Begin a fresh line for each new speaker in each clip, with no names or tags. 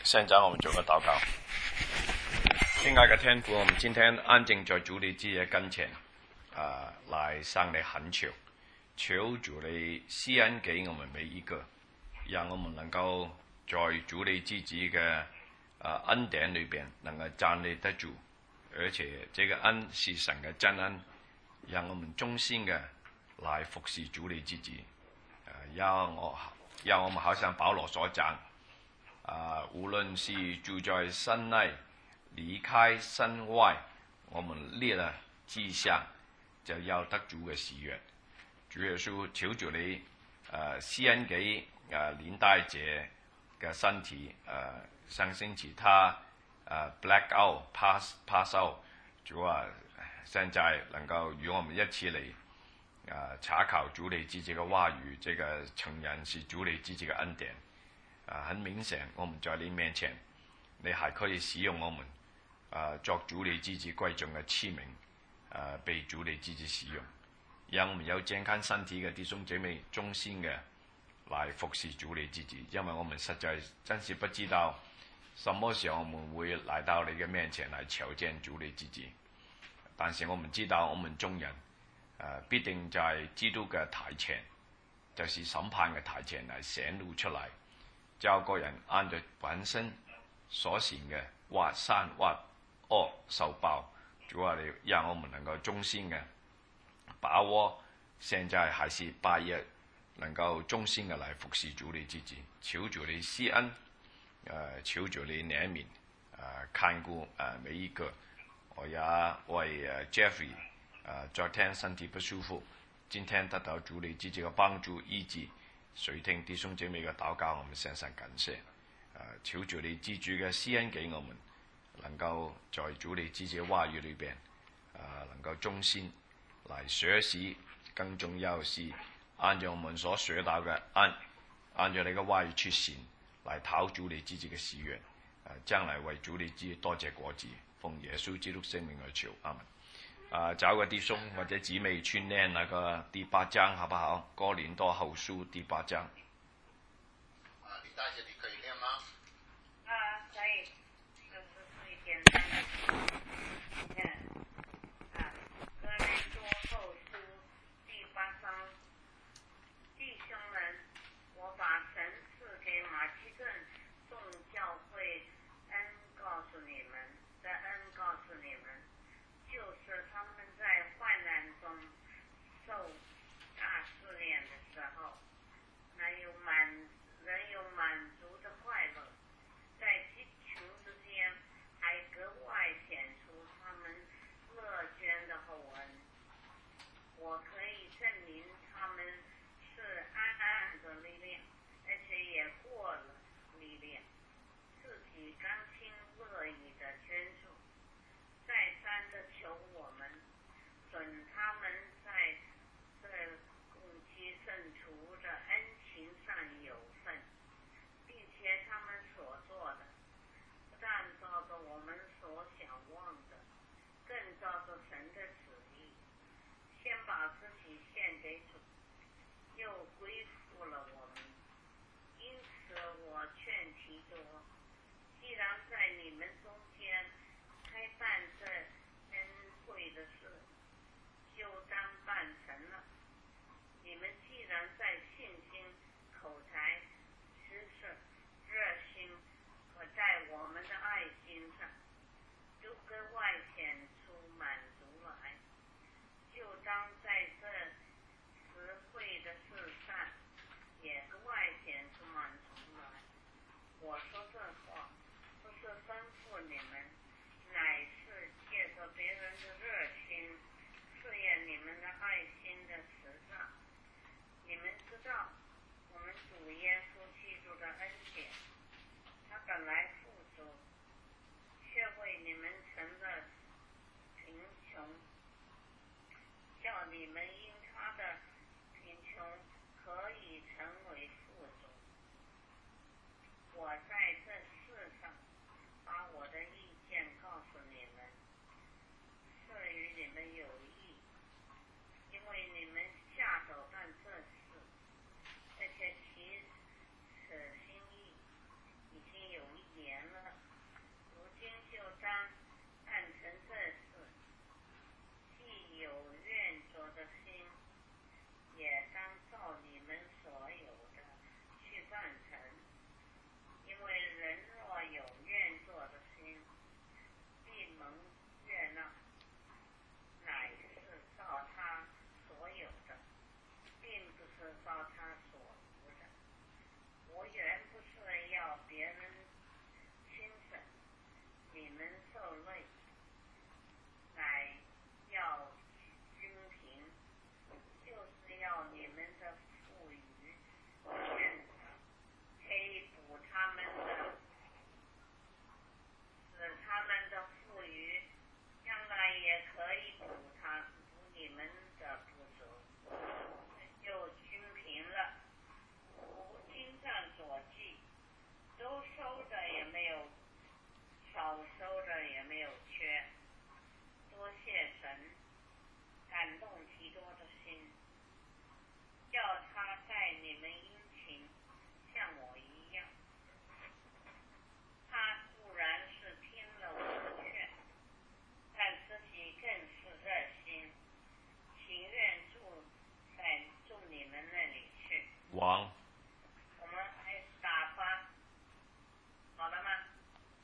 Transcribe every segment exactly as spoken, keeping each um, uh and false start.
现在我们做个祷告。亲爱的天父，我们今天安静在主你之嘅跟前，啊、呃，来向你恳求，求主你施恩给我们每一个，让我们能够在主你自己嘅啊、呃、恩典裏邊能夠站立得住，而且這個恩是神嘅真恩，讓我們忠心嘅來服侍主你自己。呃，讓我讓我們好像保羅所講，啊、呃，無論是住在身內，離開身外，我們列了志向，就要得主嘅喜悅。主耶穌，求主你誒施恩給誒林大姐嘅身體，誒、呃、上星期他誒、呃、black out pass pass out，主啊，現在能夠與我們一起嚟誒、呃、查考主你自己嘅話語，這個承認是主你自己嘅恩典。啊、呃，很明顯，我們在你面前，你還可以使用我們。啊、呃，作主你自己貴重嘅器皿，啊、呃，被主你自己使用，讓我們有健康身體嘅弟兄姐妹忠心嘅來服侍主你自己，因為我們實在真是不知道什麼時候我們會來到你嘅面前來求見主你自己，但是我們知道我們眾人，呃、必定在基督嘅台前，就是審判嘅台前嚟顯露出嚟，叫個人按照本身所行嘅或善或惡受報。主啊，你讓我們能夠忠心嘅把握，現在還是八月，能夠忠心嘅來服侍主你自己，求主你施恩，呃，求主你憐憫，呃，看顧呃每一個。我也為呃 Jeffrey 呃昨天身體不舒服，今天得到主你自己嘅幫助醫治，垂聽弟兄姐妹嘅禱告，我們獻上感謝。呃，求主你自主嘅施恩給我們。能夠在主你自己嘅話語裏邊，啊，能夠忠心來學習，更重要是按照我們所學到嘅，按按照你嘅話語出現，來討主你自己嘅喜悅，啊，將來為主你自己多結果子，奉耶穌基督聖名而求，阿門。啊，找個弟兄或者姊妹去念那個第八章，好不好？哥林多後書第八章。
啊，李大姐，你可以念嗎？
啊，可以。简单的，嗯，啊，哥林多后书第八章，弟兄们，我把神赐给马其顿众教会恩告诉你们的恩告诉你们，就是他们在患难中受大试炼的时候，能有满能有满足的快乐，在极穷之间。还格外显出他们乐捐的厚恩。我可以证明他们是暗暗的历练，而且也过了历练，自己甘心乐意的捐助，再三的求我们准他们在这共积圣徒的恩情上有份，并且他们所做的但照着我们所想望的，更照着神的旨意，先把自己献给主，又归附了我们。因此我劝提多，既然在你们中间开办这恩惠的事，就当办成了。你们既然在信心、口才、知识、热心和在我们的爱心上都格外显出满足来，就当在这实惠的事上也格外显出满足来。我说这话不是吩咐你们，乃是借着别人的热心试验你们的爱心的实上。你们知道我们主耶稣基督的恩典，他本来富足，却为你们成了贫穷，叫你们因他的贫穷可以成为富足。我在这世上把我的意见告诉你们，是与你们有益，因为你们下手办这事，而且其此心意已经有一年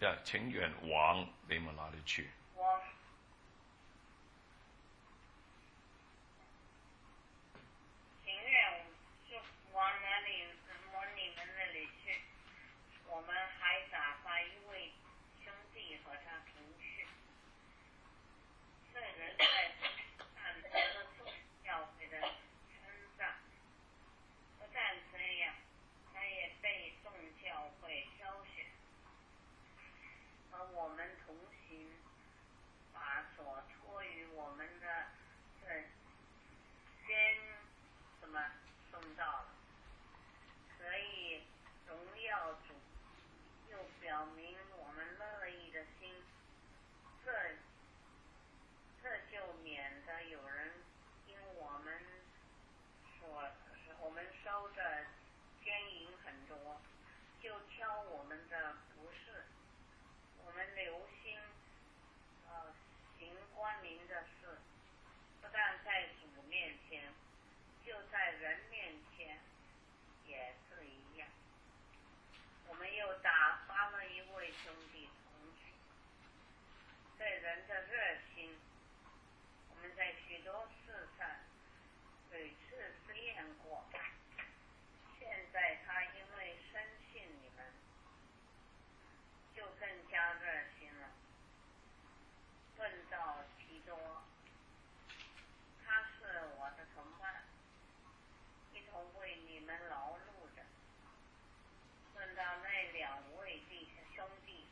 呀，情愿往你们那里去。
往情愿是往哪里往你们那里去，我们还打发一位兄弟和他同去。这人在看得众教会的称赞，不但这样，他也被众教会挑选，和我们同行，把所托于我们的这先什么送到了，所以荣耀主，又表明我们乐意的心，这这就免得有人因我们所我们收的奸淫很多，就挑我们的不是。我们留心呃行光明的事，不但在主面前，就在人面前也是一样。我们又打发了一位兄弟同去，对人的热心，我们在许多事上屡次试验过，现在他因为深信你们，就更加热心了。论到提多，他是我的同伴，一同为你们劳碌的。论到那两位弟兄弟，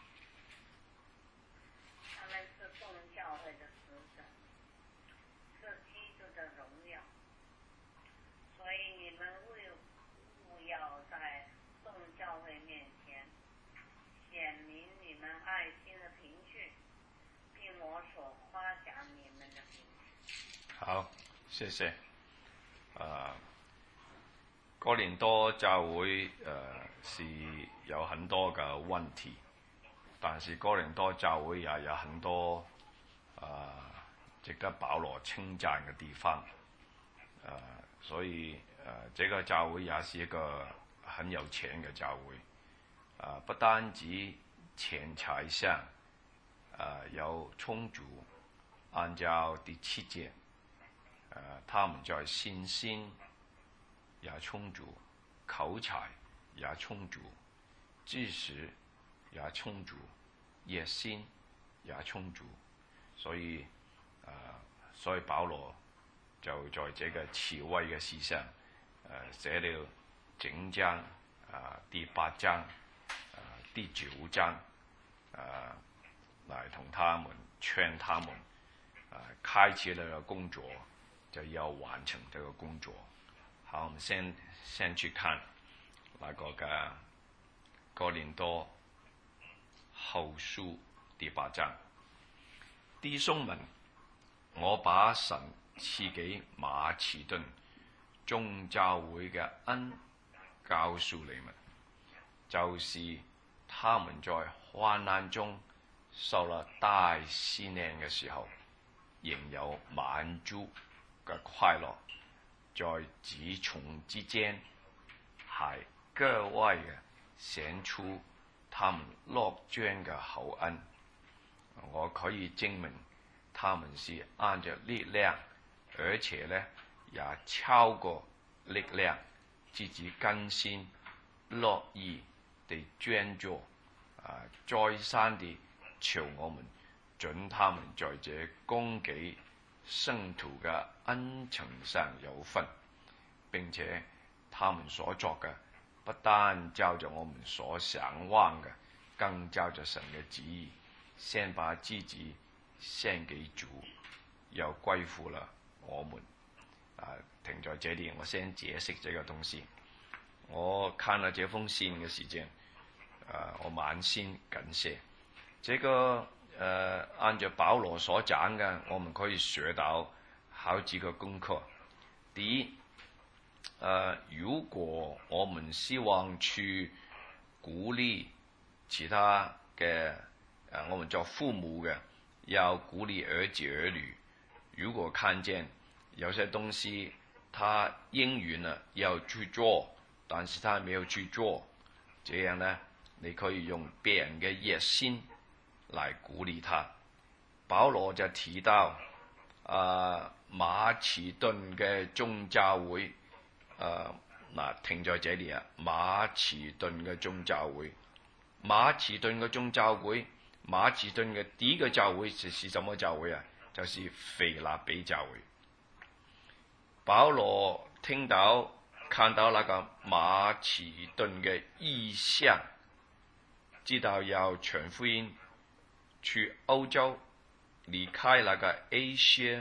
他们是众教会的使者，是基督的荣耀，所以你们务务要在众教会面前显明你们爱心的凭据，并我所夸奖你们的凭据。
好，謝謝。啊，哥林多教會誒、呃、是有很多嘅問題，但是哥林多教會也有很多啊、呃、值得保羅稱讚嘅地方。啊、呃，所以誒、呃，這個教會也是一個很有錢嘅教會。啊、呃，不單止錢財上啊、呃、有充足，按照第七節。呃，他們在信心也充足，口才也充足，知識也充足，熱心也充足，所以呃，所以保羅就在這個慈威嘅事上，呃，寫了整章啊、呃、第八章啊、呃、第九章啊，來、呃、同他們勸他們啊、呃，開始了工作。就要完成這個工作。好，我們先先去看那個嘅哥林多後書第八章。弟兄們，我把神賜給馬其頓眾教會嘅恩告訴你們，就是他們在患難中受了大試煉嘅時候，仍有滿足嘅快樂，在譏諷之間，還格外嘅顯出他們樂捐嘅厚恩。我可以證明，他們是按着力量，而且呢也超過力量，自己甘心樂意地捐助，啊，再三地求我們准他們在這供給聖徒嘅恩情上有份，並且他們所作嘅不單照着我們所想望嘅，更照着神嘅旨意，先把自己獻給主，又歸附了我們。啊，停在這裡，我先解釋這個東西。我看了這封信嘅時間，啊，我滿心感謝。這個呃，按照保羅所講嘅，我們可以學到好幾個功課。第一，呃，如果我們希望去鼓勵其他嘅，呃，我們做父母嘅要鼓勵兒子兒女，如果看見有些東西他應允了要去做，但是他沒有去做，這樣呢， 你可以用別人嘅熱心嚟鼓勵他。保羅就提到啊馬其頓嘅眾教會，啊嗱停在這裡啊，馬其頓嘅眾教會，馬其頓嘅眾教會，馬其頓嘅第一個教會是是什麼教會啊？就是腓立比教會。保羅聽到看到那個馬其頓嘅異象，知道要傳福音去歐洲，離開那個 Asia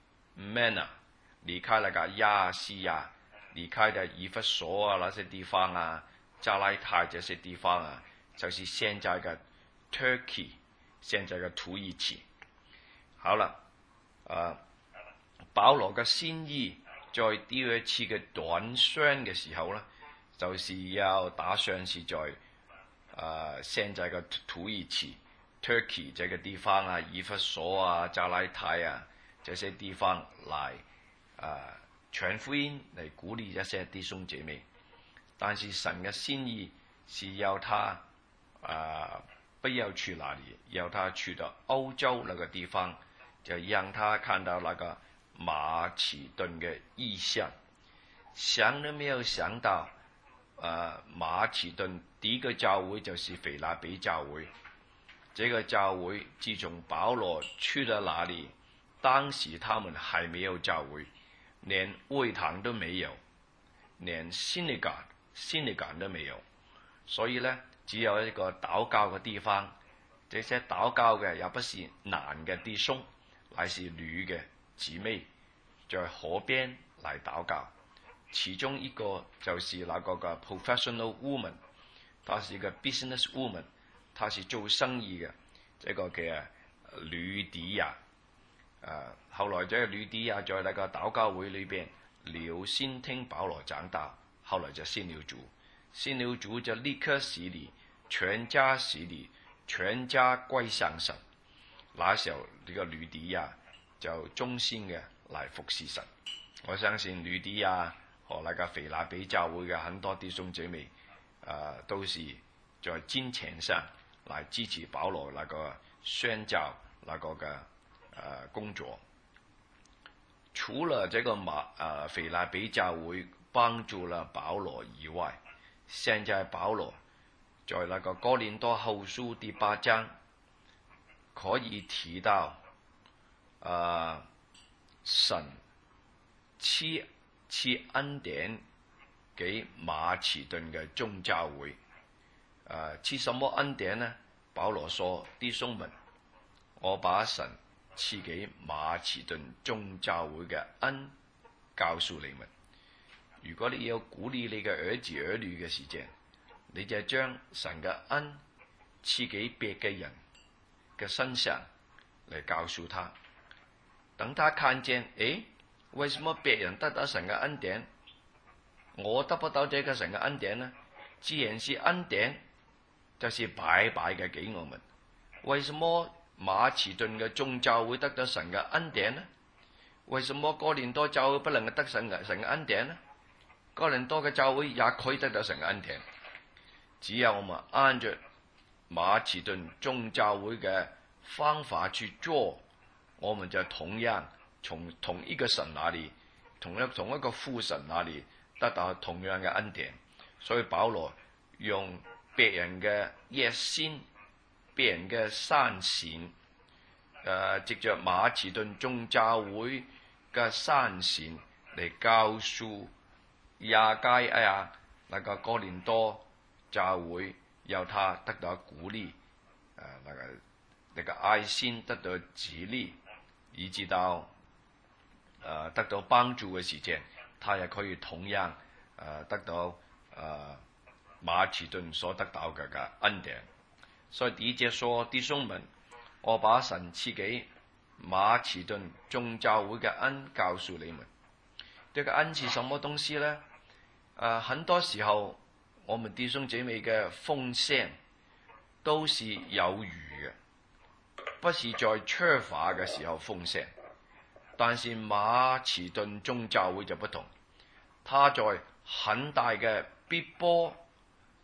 Minor， 離開那個亞細亞，離開的以弗所啊那些地方啊，加拉太這些地方啊，就是現在嘅 Turkey， 現在嘅土耳其。好了，啊，保羅嘅心意在第二次嘅短宣嘅時候呢，就是要打算是在啊現在嘅土耳其 Turkey 這個地方啊，以弗所啊、加拉太啊這些地方來啊傳福音，嚟鼓勵一些弟兄姐妹。但是神嘅心意是要他啊不要去哪裡，要他去到歐洲那個地方，就讓他看到那個馬其頓嘅異象。想都沒有想到，啊馬其頓第一個教會就是腓立比教會。這個教會自從保羅去了那裡，當時他們還沒有教會，連會堂都沒有，連 synagogue synagogue 都沒有，所以呢，只有一個禱告嘅地方。這些禱告嘅也不是男嘅弟兄，乃是女嘅姊妹，在河邊嚟禱告。其中一個就是那個個 professional woman， 她是一個 business woman， 她是做生意嘅，這個嘅呂底亞。誒，後來這個呂底亞在那個禱告會裏邊留心聽保羅講道，後來就信了主，信了主就立刻洗禮，全家洗禮，全家歸向神。那時候呢個呂底亞就忠心嘅嚟服侍神。我相信呂底亞和那個腓立比教會嘅很多弟兄姐妹，誒、呃、都是在金錢上來支持保羅那個宣教那個嘅誒、呃、工作。除了這個馬誒腓立比教會幫助了保羅以外，現在保羅在那個哥林多後書第八章可以提到，誒、呃、神賜賜恩典給馬其頓嘅眾教會。誒、呃、賜什麼恩典呢？保羅說：弟兄們，我把神賜給馬其頓眾教會嘅恩告訴你們。如果你要鼓勵你嘅兒子兒女嘅時間，你就將神嘅恩賜給別嘅人嘅身上嚟告訴他，等他看見，誒，為什麼別人得到神嘅恩典，我得不到這個神嘅恩典呢？既然是恩典，就是白白嘅給我們。為什麼馬其頓嘅眾教會得到神嘅恩典呢？為什麼哥林多教會不能夠得神嘅神嘅恩典呢？哥林多嘅教會也可以得到神嘅恩典。只要我們按着馬其頓眾教會嘅方法去做，我們就同樣從同一個神那裡，同一同一個父神那裡得到同樣嘅恩典。所以保羅用別人嘅熱心、別人嘅善善，誒、呃，藉着馬其頓眾教會嘅善善嚟告訴亞該亞那個哥林多教會，要他得到鼓勵，誒、呃，那個那個愛心得到激勵，以至到誒、呃、得到幫助嘅時間，他也可以同樣誒、呃、得到誒、呃、馬其頓所得到嘅嘅恩典。所以第一節說：弟兄們，我把神賜給馬其頓眾教會嘅恩告訴你們。這個恩是什麼東西呢？誒、呃，很多時候，我們弟兄姐妹嘅奉獻都是有餘嘅，不是在缺乏嘅時候奉獻。但是馬其頓眾教會就不同，他在很大嘅逼迫、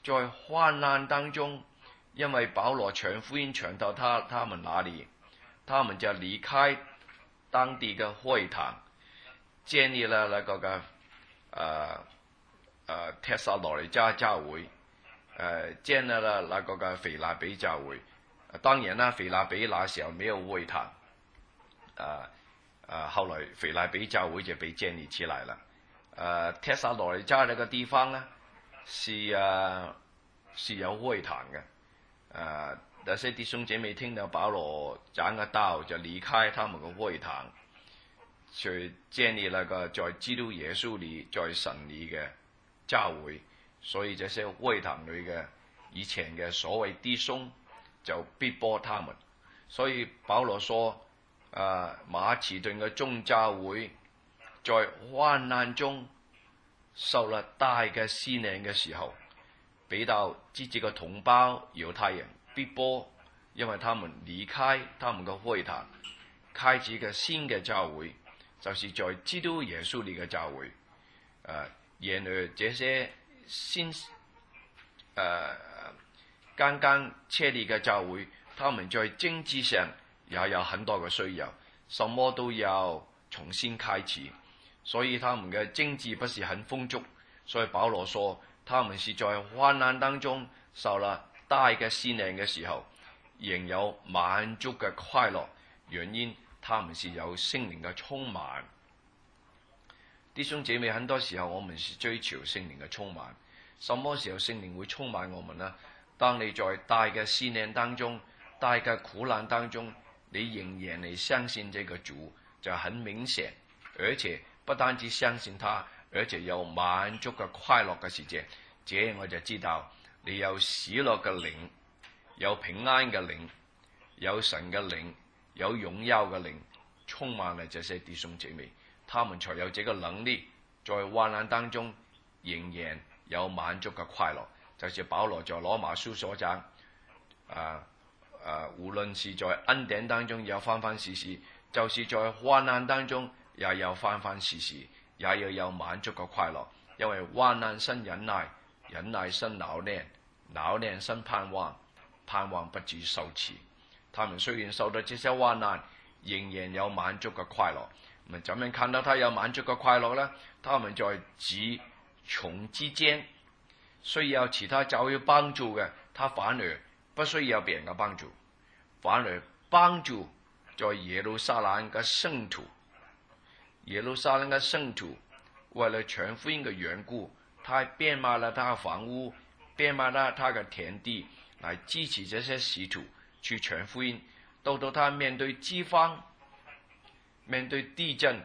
在患難當中，因為保羅傳福音傳到他他們那裡，他們就離開當地嘅會堂，建立了那個嘅誒誒帖撒羅尼迦教會，誒、呃、建立了那個嘅腓立比教會。當然啦，腓立比那時候沒有會堂，誒、呃、誒、呃、後來腓立比教會就被建立起來了。誒、呃、帖撒羅尼迦那個地方呢，是誒、呃、是有會堂嘅。誒、呃、那些弟兄姐妹聽到保羅講嘅道，就離開他們嘅會堂，去建立那個在基督耶穌裏在神裏嘅教會。所以這些會堂裏嘅以前嘅所謂弟兄就逼迫他們。所以保羅說：誒、呃、馬其頓嘅眾教會在患難中受了大嘅試煉嘅時候，俾到自己嘅同胞猶太人逼迫，因為他們離開他們嘅會堂，開始嘅新嘅教會，就是在基督耶穌裏嘅教會。誒、呃，然而這些新誒、呃、剛剛設立嘅教會，他們在經濟上也有很多嘅需要，什麼都要重新開始，所以他們嘅經濟不是很豐足。所以保羅說，他們是在患難當中受了大嘅試煉嘅時候，仍有滿足嘅快樂，原因他們是有聖靈嘅充滿。弟兄姐妹，很多時候我們是追求聖靈嘅充滿。什麼時候聖靈會充滿我們呢？當你在大嘅試煉當中、大嘅苦難當中，你仍然你相信這個主，就很明顯，而且不單止相信他，而且有滿足嘅快樂嘅時節，這樣我就知道你有喜樂嘅靈，有平安嘅靈，有神嘅靈，有榮耀嘅靈，充滿了這些弟兄姐妹，他們才有這個能力，在患難當中仍然有滿足嘅快樂。就是保羅在羅馬書所講，啊啊，無論是在恩典當中有翻翻事事，就是在患難當中也有翻翻事事，也要有滿足嘅快樂。因為患難生忍耐，忍耐生老練，老練生盼望，盼望不致羞恥。他們雖然受到這些患難，仍然有滿足嘅快樂。咁怎樣看到他有滿足嘅快樂呢？他們在疾窮之間需要其他教會幫助嘅，他反而不需要別人嘅幫助，反而幫助在耶路撒冷嘅聖徒。耶路撒冷嘅聖徒為了傳福音嘅緣故，他變賣了他嘅房屋，變賣了他嘅田地，來支持這些使徒去傳福音。到到他面對饑荒、面對地震、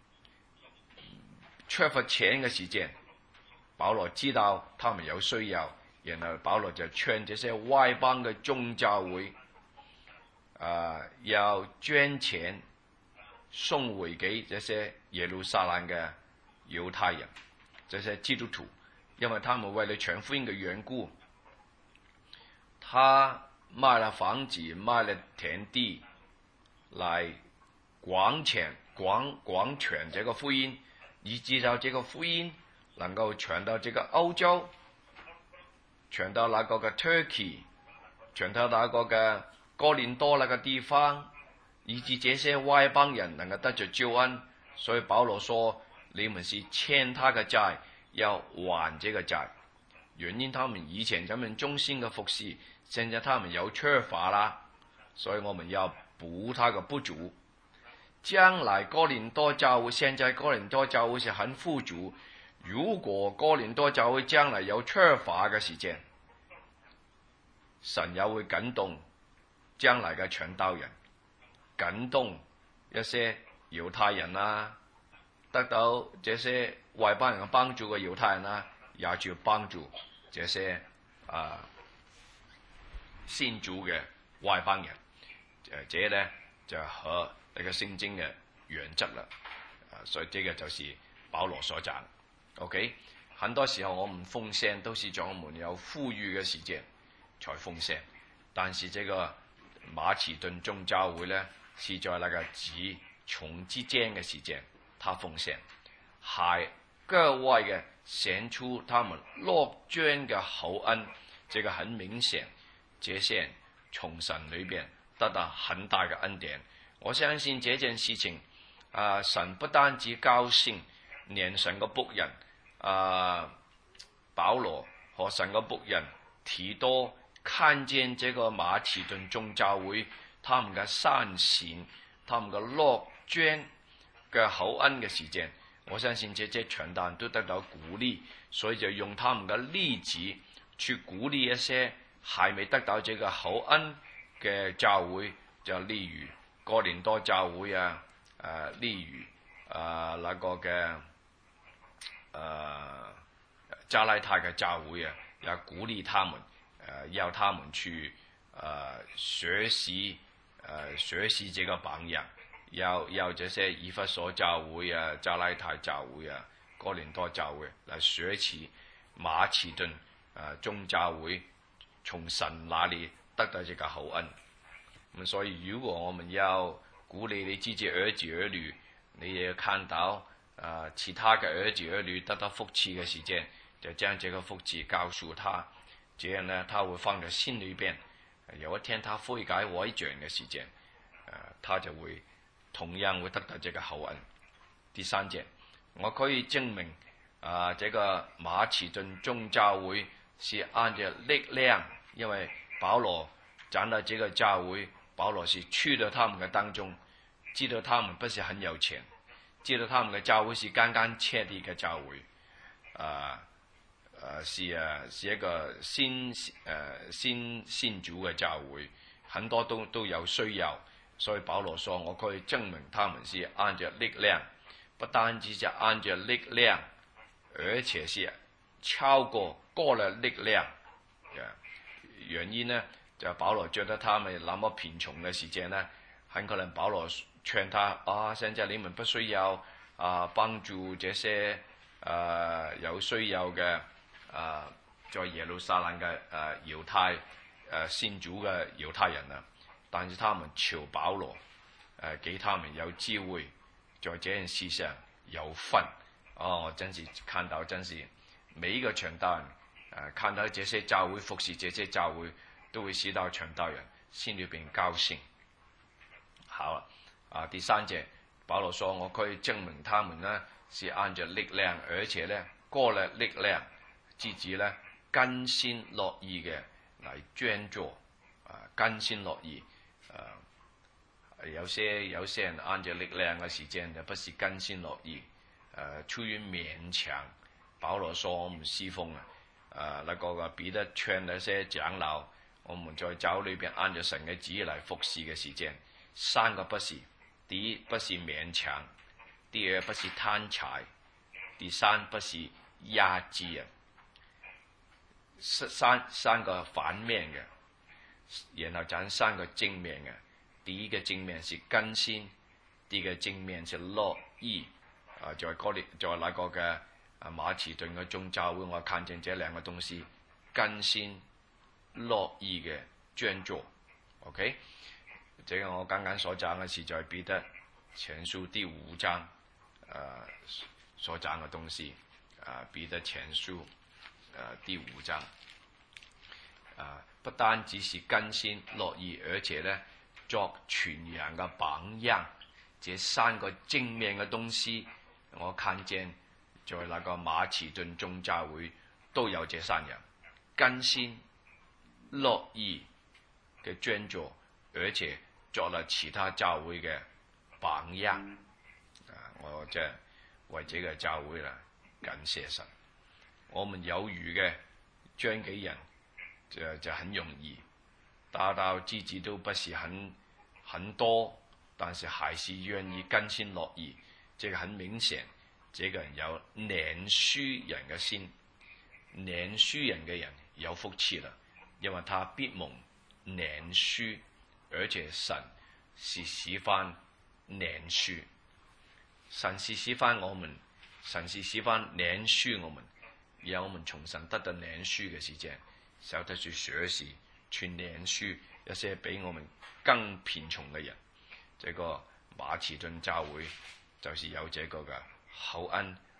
缺乏錢嘅時間，保羅知道他們有需要，然後保羅就勸這些外邦嘅眾教會，啊、呃，要捐錢送回給這些耶路撒冷嘅猶太人，這些基督徒，因為他們為了傳福音嘅緣故，他賣了房子，賣了田地，來廣傳廣廣傳這個福音，以至到這個福音能夠傳到這個歐洲，傳到那個嘅 Turkey， 傳到那個嘅哥林多那個地方，以至這些外邦人能夠得着救恩。所以保羅說，你們是欠他嘅債，要還這個債。原因他們以前咁樣忠心嘅服侍，現在他們有缺乏啦，所以我們要補他嘅不足。將來哥林多教會，現在哥林多教會是很富足，如果哥林多教會將來有缺乏嘅時間，神也會感動將來嘅傳道人，感動一些猶太人啊，得到這些外邦人嘅幫助嘅猶太人啊，也就幫助這些啊信主嘅外邦人。誒，這呢就和呢個聖經嘅原則啦。啊，所以這個就是保羅所講。OK， 很多時候我們奉獻都是在我們有富裕嘅時間才奉獻，但是這個馬其頓眾教會呢，是在那個極窮之間嘅時間，他奉獻，還格外嘅顯出他們樂捐嘅厚恩，這個很明顯，這些人從神裏邊得到很大嘅恩典。我相信這件事情，啊，神不單止高興，連神嘅僕人啊保羅和神嘅僕人提多看見這個馬其頓眾教會，他們嘅善善，他們嘅樂捐嘅厚恩嘅時間，我相信這些傳道人都得到鼓勵，所以就用他們嘅例子去鼓勵一些還未得到這個厚恩嘅教會，就例如哥林多教會啊，誒、呃，例如啊那個嘅誒、呃、加拉太嘅教會啊，也鼓勵他們，誒、呃，要他們去誒、呃、學習誒、呃、學習這個榜樣。要要這些以弗所教會啊、加拉太教會啊、哥林多教會來學習馬其頓啊眾教會從神那裡得到這個厚恩。咁所以如果我們要鼓勵你自己兒子兒女，你也要看到啊其他嘅兒子兒女得到福氣嘅時間，就將這個福氣告訴他，這樣呢，他會放在心裏邊。有一天他悔改改正嘅時間，啊，他就會同樣會得到這個厚恩。第三節，我可以證明啊，這個馬其頓眾教會是按着力量，因為保羅講到這個教會，保羅是去到他們嘅當中，知道他們不是很有錢，知道他們嘅教會是剛剛設立嘅教會，啊啊是啊是一個新誒、呃、新新主嘅教會，很多都都有需要。所以保羅說，我可以證明他們是按着力量，不單止是按着力量，而且是超過過了力量。原因呢，就保羅覺得他們那麼貧窮嘅時間呢，很可能保羅勸他啊，現在你們不需要啊幫助這些啊有需要嘅啊在耶路撒冷嘅啊猶太啊信主嘅猶太人啊。但是他們求保羅，誒、呃，給他們有機會在這件事上有份。哦，真是看到，真是每一個傳道人，誒、呃，看到這些教會服侍這些教會，都會使到傳道人心裏邊高興。好啦，啊，第三節，保羅說，我可以證明他們呢是按着力量，而且呢過了力量，自己呢甘心樂意嘅嚟捐助，啊，甘心樂意。誒、呃，有些有些人按着力量嘅時間，就不是甘心樂意，誒、呃，出於勉強。保羅說我們侍奉啊，誒、呃，那個嘅彼得勸那些長老，我們在教裏邊按着神嘅旨意嚟服侍嘅時間，三個不是：第一不是勉強，第二不是貪財，第三不是壓制啊。三三個反面嘅。然後講三個正面嘅，第一個正面是甘心，第二個正面是樂意。啊，在嗰啲在那個嘅啊馬其頓嘅眾教會，我看見這兩個東西，甘心樂意嘅捐助。OK， 這個我剛剛所講嘅是在彼得前書第五章，啊所講嘅東西，啊彼得前書，啊第五章，啊。不單只是甘心樂意，而且呢作傳揚嘅榜樣。這三個正面嘅東西，我看見在那個馬其頓眾教會都有這三樣：甘心樂意嘅捐助，而且作了其他教會嘅榜樣。啊，我即係為這個教會啦，感謝神。我們有餘嘅捐給人。就就很容易，達到自己都不是很很多，但是還是願意甘心樂意。這個很明顯，這個人有憐恤人嘅心，憐恤人嘅人有福氣啦，因為他必蒙憐恤，而且神是喜歡憐恤，神是喜歡我們，神是喜歡憐恤我們，讓我們從神得到憐恤嘅時間。曉得去學習，去憐恤一些比我們更貧窮嘅人。這個馬其頓教會就是有這個嘅厚恩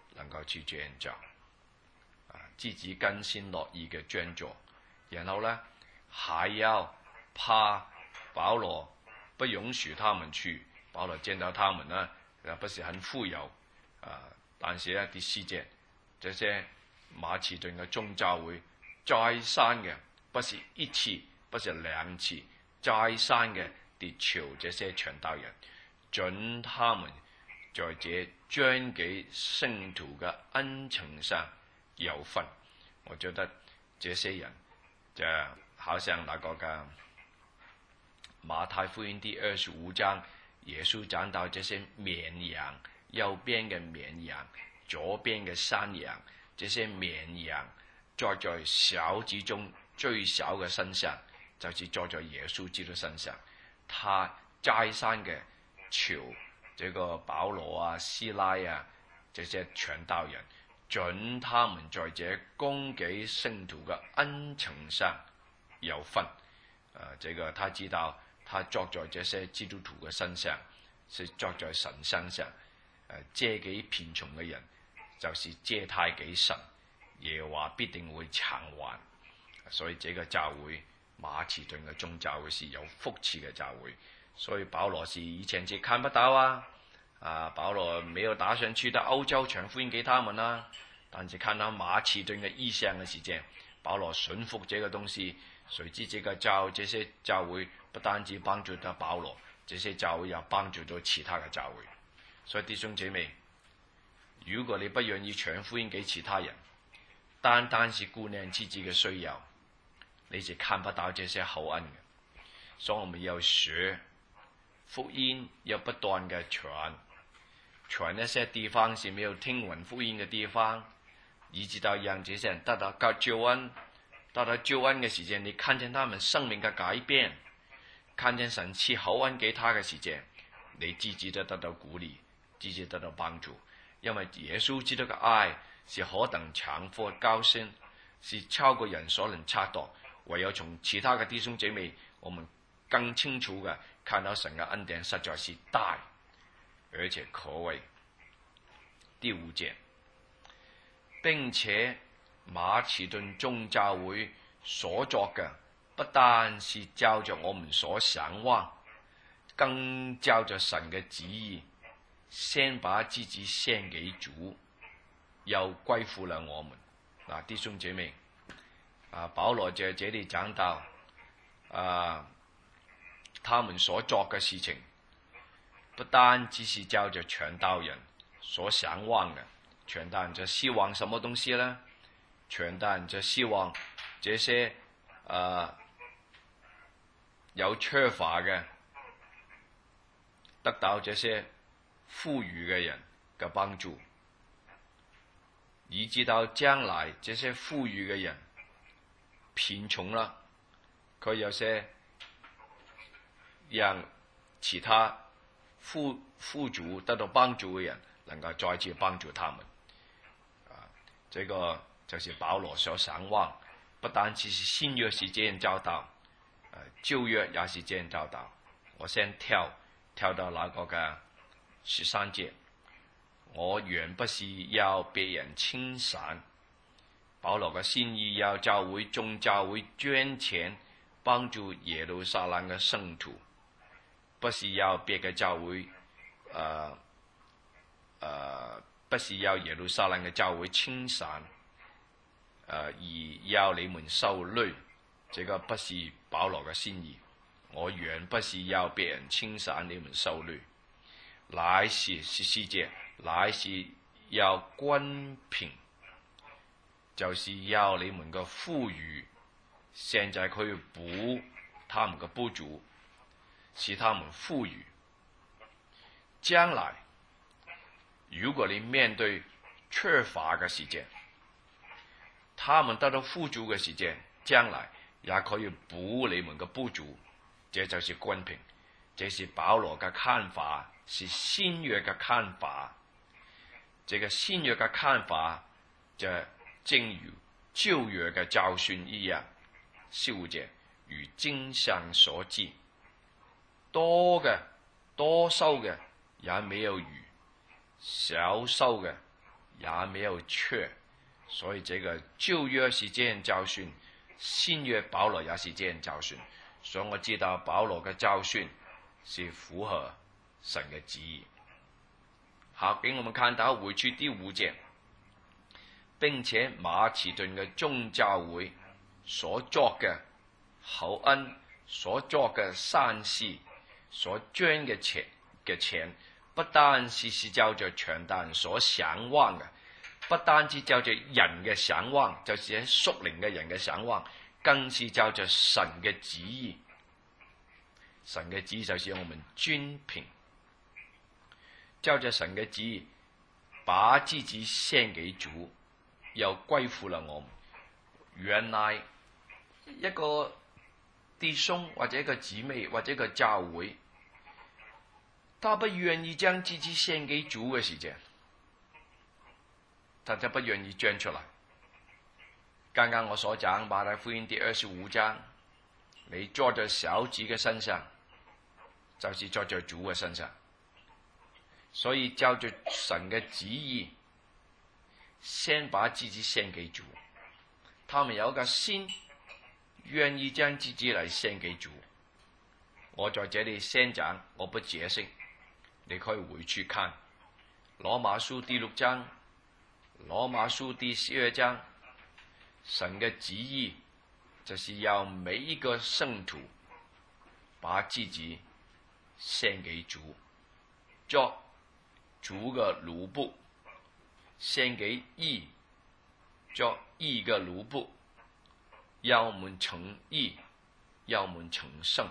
能夠去這樣做，啊，自己甘心樂意嘅這樣做，然後呢，還要怕保羅不允許他們去，保羅見到他們呢，不是很富有，啊，但是呢啲師姐，這些馬其頓嘅眾教會再三嘅，不是一次，不是兩次，再三嘅地求這些傳道人，准他們在這將給聖徒嘅恩情上有份。我覺得這些人就好像那個嘅馬太福音第二十五章，耶穌講到這些綿羊，右邊嘅綿羊，左邊嘅山羊，這些綿羊坐在小子中最小嘅身上，就是坐在耶穌基督身上。他再三嘅求這個保羅啊、斯拉啊這些傳道人，准他們在這供給聖徒嘅恩情上有份。呃，這個他知道，他作在這些基督徒嘅身上，是作在神身上。呃，借給貧窮嘅人，就是借貸給神，耶和華必定會償還。所以這個教會馬其頓嘅眾教會是有福氣嘅教會。所以保羅是以前是看不到啊，啊，保羅沒有打算去到歐洲傳福音給他們啊，但是看到馬其頓嘅異象嘅時間，保羅順服這個東西，誰知這個教這些教會不單止幫助到保羅，這些教會也幫助到其他嘅教會。所以弟兄姐妹，如果你不願意傳福音給其他人，單單是顧念自己嘅需要，你是看不到這些厚恩嘅。所以我們要學福音，要不斷嘅傳，傳一些地方是沒有聽聞福音嘅地方，以至到讓這些人得到救恩，得到救恩嘅時間，你看見他們生命嘅改變，看見神賜厚恩給他嘅時間，你自己都得到鼓勵，自己得到幫助。因為耶穌基督嘅愛是何等長闊高深，是超過人所能測度。唯有從其他嘅弟兄姐妹，我們更清楚嘅看到神嘅恩典實在是大而且可畏。第五節，並且馬其頓眾教會所作嘅，不單是照着我們所想望，更照着神嘅旨意，先把自己獻給主，又歸附了我們。嗱，弟兄姐妹，啊，保羅在這裏講到，啊，他們所作嘅事情，不單只是照着傳道人所想望嘅，傳道人就希望什麼東西呢？傳道人就希望這些啊有缺乏嘅，得到這些富裕嘅人嘅幫助，以至到將來這些富裕嘅人貧窮啦，佢有些讓其他富富足得到幫助嘅人能夠再次幫助他們。啊，這個就是保羅所想望，不單只是新約是這樣教導，誒、啊，舊約也是這樣教導。我先跳跳到那個嘅十三節，我原不是要別人稱讚。保羅嘅心意要教會眾教會捐錢幫助耶路撒冷嘅聖徒，不是要別嘅教會，誒、呃、誒、呃，不是要耶路撒冷嘅教會稱讚，誒、呃、而要你們受累，這個不是保羅嘅心意。我原不是要別人稱讚你們受累，乃是十四節，乃是要均平。就是要你們嘅富裕，現在可以補他們嘅不足，使他們富裕。將來如果你面對缺乏嘅時間，他們得到富足嘅時間，將來也可以補你們嘅不足，這就是均平。這是保羅嘅看法，是新約嘅看法。這個新約嘅看法就正如舊約嘅教訓一樣，少者如經上所記，多嘅多收嘅也沒有餘，少收嘅也沒有缺。所以這個舊約是這樣教訓，新約保羅也是這樣教訓。所以我知道保羅嘅教訓是符合神嘅旨意。好，給我們看到回去第五節，並且馬其頓嘅眾教會所作嘅厚恩，所作嘅善事，所捐嘅錢嘅錢，不單是是照着傳道人所想望嘅，不單止照着人嘅想望，就是喺屬靈嘅人嘅想望，更是照着神嘅旨意。神嘅旨意就是我們均平，照着神嘅旨意，把自己獻給主，又歸附了我們。原來一個弟兄或者一個姊妹或者一個教會，他不願意將自己獻給主嘅時間，他就不願意捐出來。剛剛我所講馬太福音第二十五章，你坐在小子嘅身上，就是坐在主嘅身上。所以照着神嘅旨意，先把自己獻給主。他們有一個心，願意將自己嚟獻給主。我在這裏先講，我不解釋，你可以回去看羅馬書第六章、羅馬書第十二章。神嘅旨意就是要每一個聖徒把自己獻給主，作主嘅奴僕，獻給義，作義嘅奴僕，要我們成義，要我們成聖。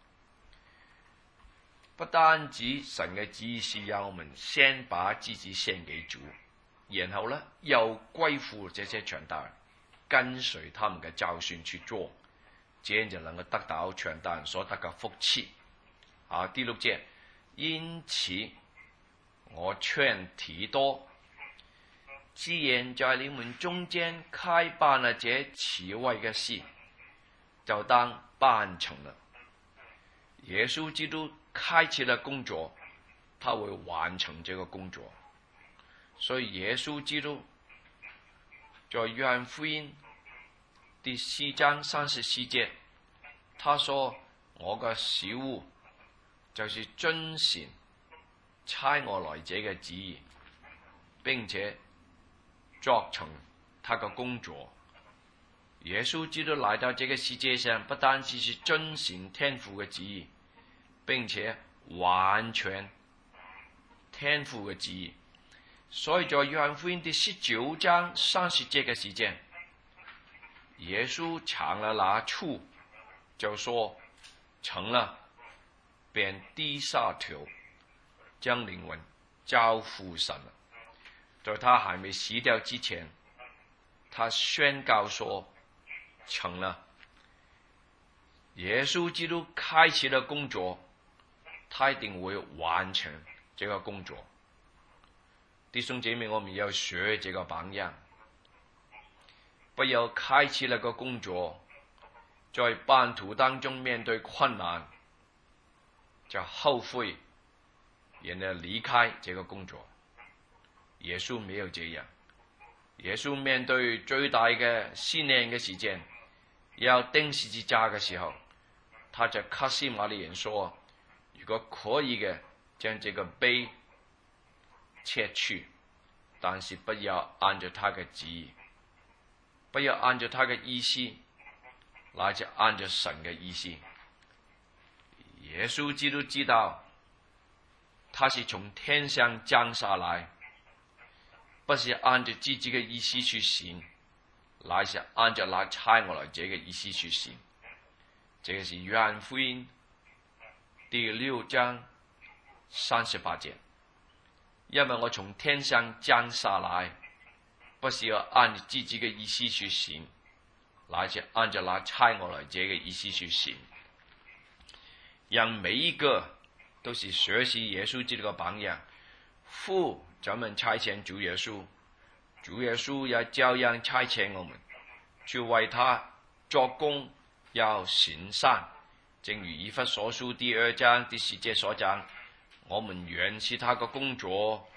不單止神嘅旨意是要我們先把自己獻給主，然後呢又歸附這些傳道人，跟隨他們嘅教訓去做，這樣就能夠得到傳道人所得嘅福氣。啊，第六節，因此我勸提多，既然在你們中間開辦了這慈惠嘅事，就當辦成了。耶穌基督開始了工作，他會完成這個工作。所以耶穌基督在約翰福音第四章三十四節，他說：我嘅小務就是遵行差我來者嘅旨意，並且作成他嘅工作。耶穌基督來到這個世界上，不單只是遵行天父嘅旨意，並且完全天父嘅旨意。所以在約翰福音第十九章三十節嘅時間，耶穌嘗了那醋，就說成了，便低下頭，將靈魂交付神了。在他還沒死掉之前，他宣告說成了。耶穌基督開始了工作，他一定會完成這個工作。弟兄姐妹，我們要學這個榜樣，不要開始了個工作，在半途當中面對困難就後悔，然後離開這個工作。耶穌沒有這樣，耶穌面對最大嘅試煉嘅時間，要釘十字架嘅時候，他就客西馬尼園說：如果可以嘅，將這個杯撤去，但是不要按照他嘅旨意，不要按照他嘅意思，乃是按照神嘅意思。耶穌基督知道，他是從天上降下來，不是按照自己嘅意思去行，乃是按照那差我來者嘅意思去行。這個是約翰福音第六章三十八節。因為我從天上降下來，不是要按照自己嘅意思去行，乃是按照那差我來者嘅意思去行。讓每一個都是學習耶穌基督嘅榜樣。父怎麼差遣主耶穌，主耶穌也照樣差遣我們，去為他作工，要行善。正如以弗所書第二章第十節所講，我們原是他的工作，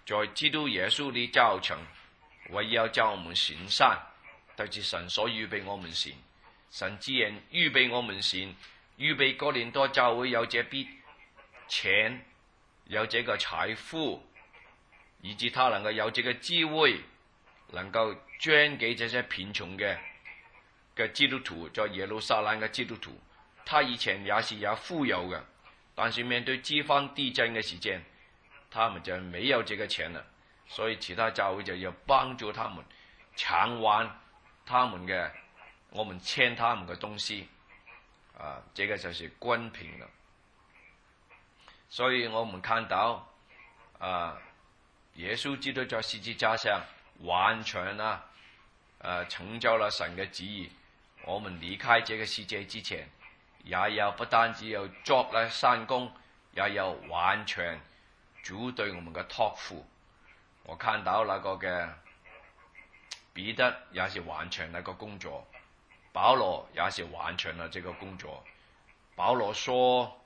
在基督耶穌的造成，為要叫我們行善，就是神所預備我們善。神既然預備我們善，預備哥林多教會有這筆錢，有這個財富，以致他能夠有這個智慧，能夠捐給這些貧窮嘅嘅基督徒，在耶路撒冷嘅基督徒。他以前也是有富有嘅，但是面對饑荒地震嘅時間，他們就沒有這個錢了，所以其他教會就要幫助他們償還他們嘅，我們欠他們嘅東西，啊，這個就是公平了。所以我們看到啊，耶穌基督在十字架上完全啦，啊，成就了神嘅旨意。我們離開這個世界之前，也有不單止有作了善功，也有完全主對我們嘅託付。我看到那個嘅彼得也是完成那個工作，保羅也是完成了這個工作。保羅說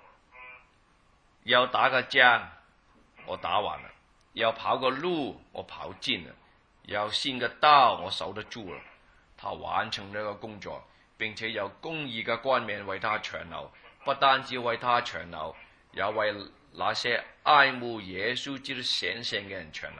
要打個仗，我打完了；要跑個路，我跑盡了；要信個道，我守得住了。他完成這個工作，並且有公義嘅冠冕為他長留，不單止為他長留，也為那些愛慕耶穌基督顯現嘅人長留。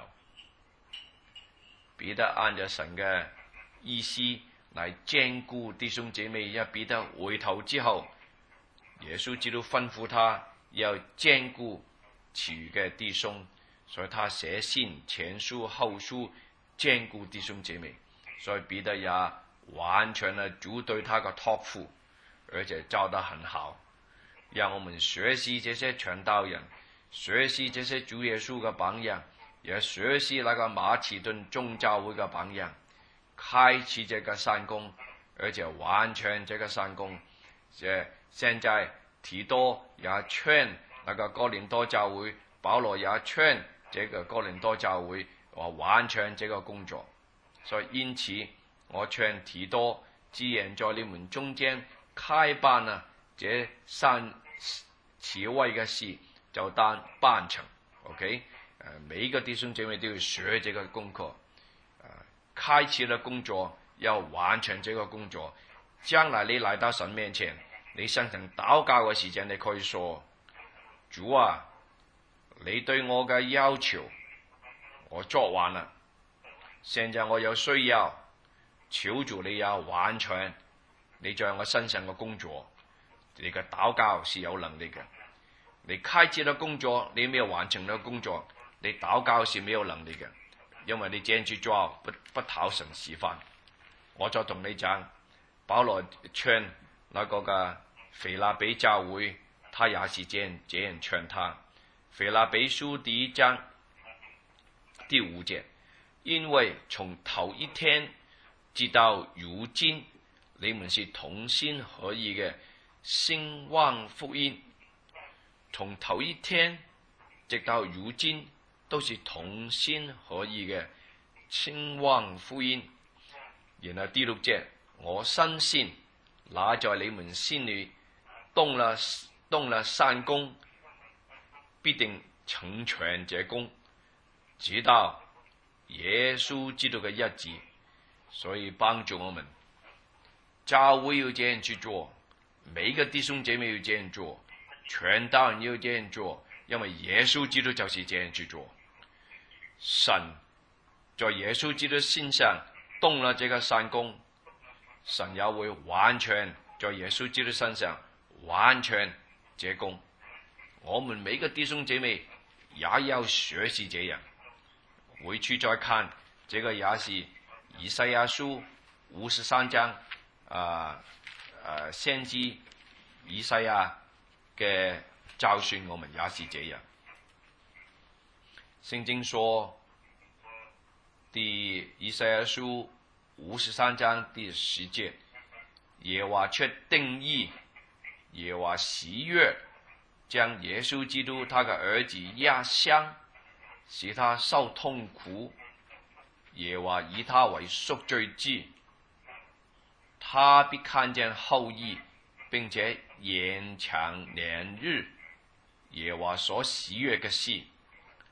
彼得按照神嘅意思嚟眷顧弟兄姐妹，因為彼得回頭之後，耶穌基督吩咐他要眷顧其餘嘅弟兄，所以他寫信前書後書眷顧弟兄姐妹。所以彼得也完全了主對他的託付，而且做得很好。讓我們學習這些傳道人，學習這些主耶穌的榜樣，也學習那個馬其頓眾教會的榜樣，開啟這個善功，而且完全這個善功。這現在提多也勸那個哥林多教會，保羅也勸這個哥林多教會我完全這個工作。所以因此，我勸提多，既然在你們中間開辦啊，這三此位嘅事，就當辦成。OK，誒，每一個弟兄姐妹都要學這個功課，誒，開始了工作，要完成這個工作。將來你來到神面前，你上神禱告嘅時間，你可以說：主啊，你對我嘅要求，我做完了。現在我有需要，求主你要完全你在我身上嘅工作。你嘅禱告是有能力嘅。你開始咗工作，你沒有完成咗工作，你禱告是沒有能力嘅，因為你這樣去做不不討神喜歡。我再同你講，保羅勸那個嘅腓立比教會，他也是這樣這樣勸他。腓立比書第一章第五節。因為從頭一天直到如今，你們是同心合意嘅興旺福音。從頭一天直到如今，都是同心合意嘅興旺福音。然後第六節，我深信那在你們心裏動了動了善工，必定成全這工，直到耶穌基督嘅日子。所以幫助我們教會要這樣去做，每個弟兄姐妹要這樣做，傳道人要這樣做，因為耶穌基督就是這樣去做。神在耶穌基督身上動了這個善工，神也會完全在耶穌基督身上完全這工。我們每個弟兄姐妹也要學習這樣。回去再看，這個也是以賽亞書五十三章啊啊先知以賽亞嘅教訓，我們也是這樣。聖經說，第以賽亞書五十三章第十節，耶和華卻定意，耶和華喜悅，將耶穌基督他嘅兒子壓傷，使他受痛苦，耶和華以他為贖罪祭，他必看見後義，並且延長年日。耶和華所喜悅嘅事，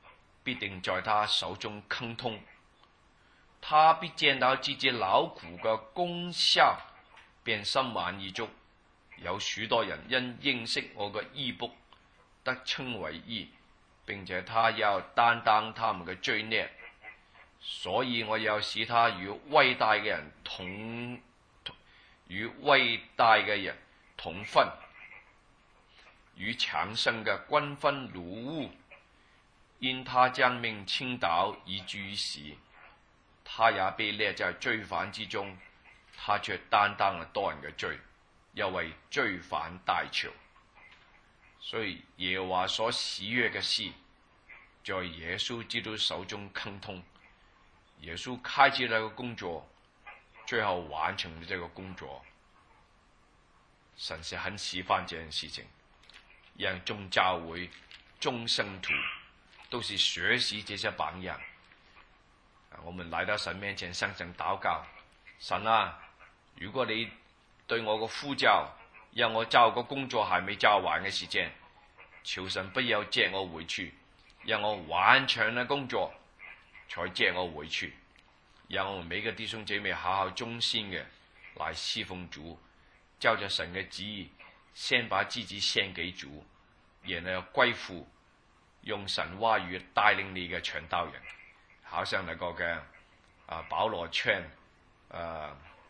必定在他手中亨通。他必見到自己勞苦嘅功效，便心滿意足。有許多人因認識我嘅義僕，得稱為義，並且他要擔當他們嘅罪孽。所以我要使他與偉大嘅人同與偉大嘅人同分，與強盛嘅均分擄物。因他將命傾倒以至於死，他也被列在罪犯之中，他卻擔當了多人嘅罪，又為罪犯代求。所以耶和華所喜悅嘅事，在耶穌基督手中亨通。耶穌開始了個工作，最後完成了這個工作。神是很喜歡這件事情，讓眾教會、眾聖徒都是學習這些榜樣。我們來到神面前，向神禱告：神啊，如果你對我個呼召，讓我做個工作還沒做完嘅時間，求神不要接我回去，讓我完成了工作才接我回去。讓我們每個弟兄姐妹好好忠心嘅來侍奉主，照着神嘅旨意，先把自己獻給主，然後歸附，用神話語帶領你嘅傳道人。好像那個嘅啊保羅勸誒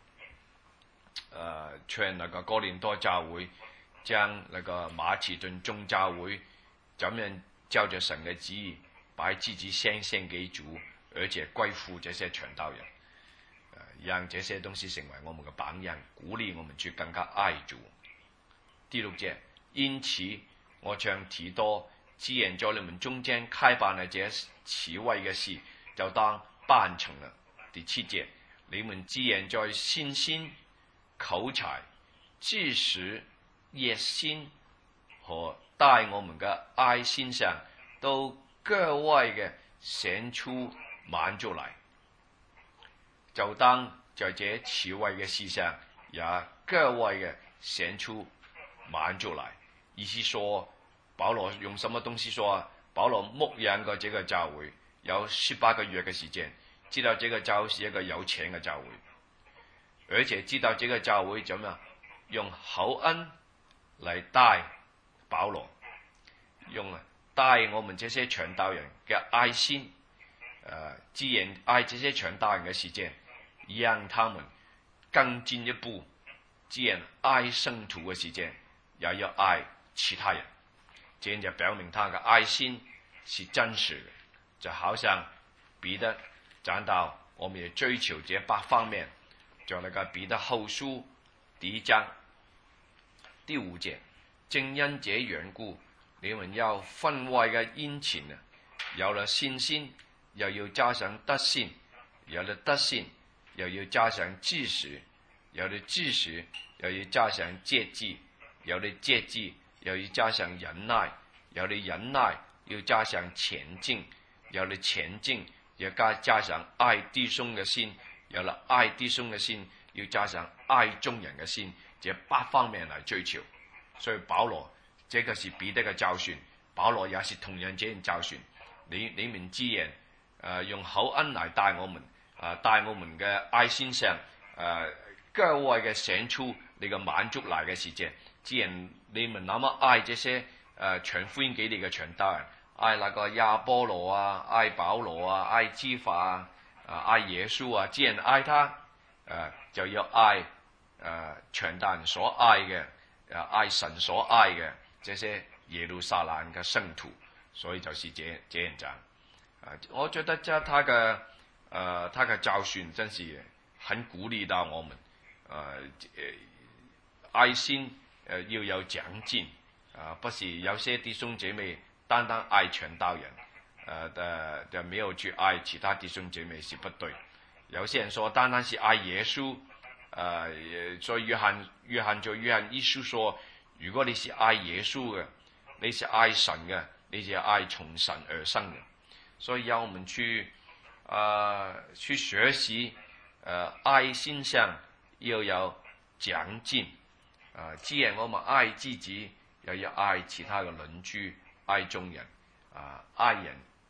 誒勸那個哥林多教會，將那個馬其頓眾教會怎樣照着神嘅旨意，把自己先獻給主，而且歸附這些傳道人，呃，讓這些東西成為我們嘅榜樣，鼓勵我們去更加愛主。第六節，因此我將提多既然在你們中間開辦了這慈惠嘅事，就當辦成了。第七節，你們既然在信心、口才、知識、熱心和待我們嘅愛心上，都格外嘅顯出滿足來，就當在這慈惠嘅事上也格外嘅顯出滿足來。意思說，保羅用什麼東西說啊？保羅牧養過這個教會有十八個月嘅時間，知道這個教會是一個有錢嘅教會，而且知道這個教會怎麼用厚恩來帶保羅，用帶我們這些傳道人嘅愛心。呃，既然愛這些傳道人嘅時間，讓他們更進一步；既然愛聖徒嘅時間，也要愛其他人。這樣就表明他嘅愛心是真實嘅。就好像彼得講到，我們也追求這八方面，就那個彼得後書第一章第五節，正因這緣故，你們要分外嘅殷勤啊！有了信心，又要加上德行；有了德行，又要加上知識；有了知識，又要加上節制；有了節制，又要加上忍耐；有了忍耐，要加上前進；有了前進，要加加上愛弟兄嘅心；有了愛弟兄嘅心，要加上愛眾人嘅心。這八方面嚟追求。所以保羅，這個是彼得嘅教訓，保羅也是同樣這樣教訓。你你們既然呃用厚恩來帶我們，啊、呃、帶我們嘅愛心上，呃格外嘅顯出你嘅滿足來嘅時間。既然你們那麼愛這些呃傳福音給你嘅傳道人，愛那個亞波羅啊，愛保羅啊，愛基法啊，啊愛耶穌啊，既然愛他，呃就要愛呃傳道人所愛嘅。啊！愛神所愛嘅這些耶路撒冷嘅聖徒，所以就是這這樣講。啊，我覺得這他嘅呃，他嘅教訓真是很鼓勵到我們。呃，愛心呃要有長進啊，不是有些弟兄姐妹單單愛傳道人，呃的就沒有去愛其他弟兄姐妹是不對。有些人說單單是愛耶穌。呃，所以約翰約翰就約翰一書說，如果你是愛耶穌嘅，你是愛神嘅，你就愛從神而生嘅。所以要我們去呃去學習，呃愛心上要有長進。啊、呃，既然我們愛自己，又要愛其他嘅鄰居，愛眾人，啊、呃、愛人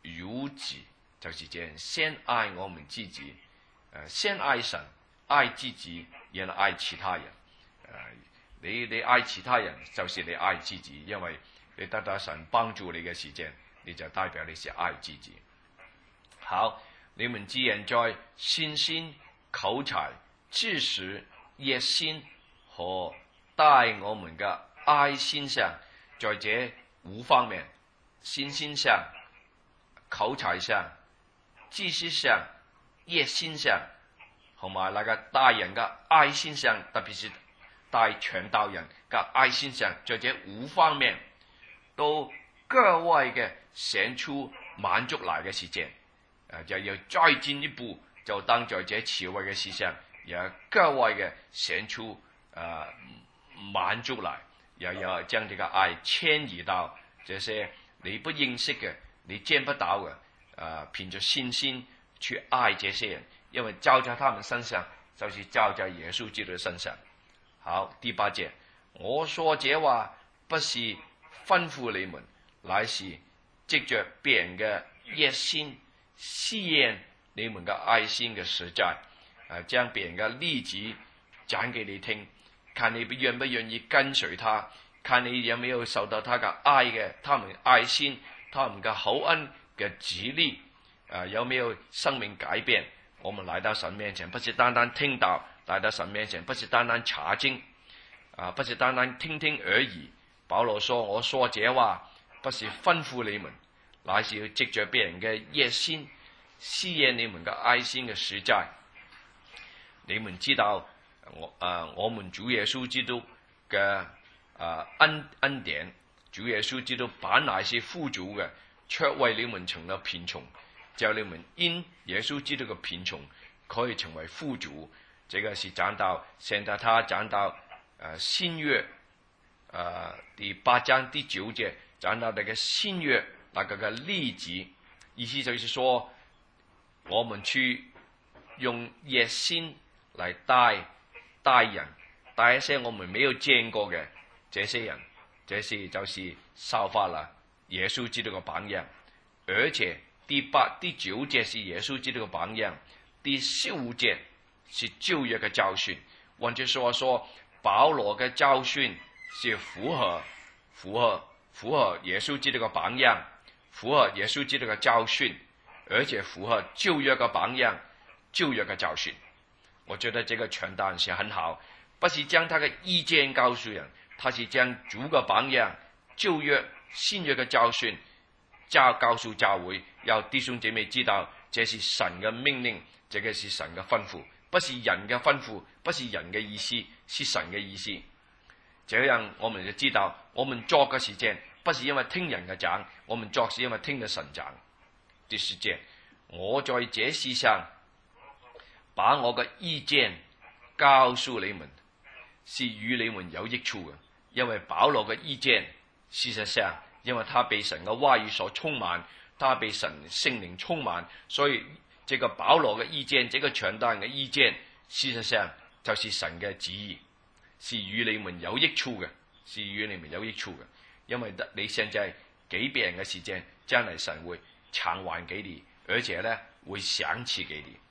如己，就是這樣，先愛我們自己，呃、先愛神，愛自己，然後愛其他人。呃、你你愛其他人，就是你愛自己，因為你得到神幫助你嘅時間，你就代表你是愛自己。好，你們既然在信心、口才、知識、熱心和待我們嘅愛心上，在這五方面，信心上、口才上、知識上、熱心上，同埋那個待人嘅愛心上，特別是待傳道人嘅愛心上，在這五方面都格外嘅顯出滿足來嘅時間，誒就要再進一步，就當在這慈愛嘅事上，也格外嘅顯出誒、呃、滿足來，又要將這個愛遷移到這些你不認識嘅、你見不到嘅，誒、呃、憑着信心去愛這些人，因為照在他們身上，就是照在耶穌基督身上。好，第八節，我說這話不是吩咐你們，乃是藉着別人嘅熱心試驗你們嘅愛心嘅實在，誒將別人嘅例子講給你聽，看你願不願意跟隨他，看你有沒有受到他嘅愛嘅，他們愛心，他們嘅厚恩嘅激勵，誒有沒有生命改變？我們來到神面前，不是單單聽到，來到神面前不是單單查經，啊，不是單單聽聽而已。保羅說：我說這話不是吩咐你們，乃是要藉着別人嘅熱心試驗你們嘅愛心嘅實在。你們知道我啊，我們主耶穌基督嘅啊恩恩典，主耶穌基督本來是富足嘅，卻為你們成了貧窮，叫你們因耶穌基督嘅貧窮可以成為富足。這個是講到現在他講到呃新約呃第八章第九節講到那個新約那個嘅例子，意思就是說我們去用熱心來帶帶人，帶一些我們沒有見過嘅這些人，這些就是效法了耶穌基督嘅榜樣。而且第八第九節是耶穌基督嘅榜樣，第十五節是舊約嘅教訓，或者說說保羅嘅教訓是符合符合符合耶穌基督嘅榜樣，符合耶穌基督嘅教訓，而且符合舊約嘅榜樣，舊約嘅教訓。我覺得這個傳道人是很好，不是將他嘅意見告訴人，他是將主嘅榜樣、舊約、新約嘅教訓教告訴教會，要弟兄姐妹知道，這是神嘅命令，這個是神嘅吩咐，不是人嘅吩咐，不是人嘅意思，是神嘅意思。這樣我們就知道，我們作嘅時間不是因為聽人嘅講，我們作是因為聽咗神講。第十節，我在這事上把我嘅意見告訴你們，是與你們有益處嘅。因為保羅嘅意見，事實上因為他被神嘅話語所充滿，他被神聖靈充滿，所以這個保羅嘅意見，這個傳道人嘅意見，事實上就是神嘅旨意，是與你們有益處嘅，是與你們有益處嘅。因為你現在給別人嘅時間，將來神會償還給你，而且呢會賞賜給你。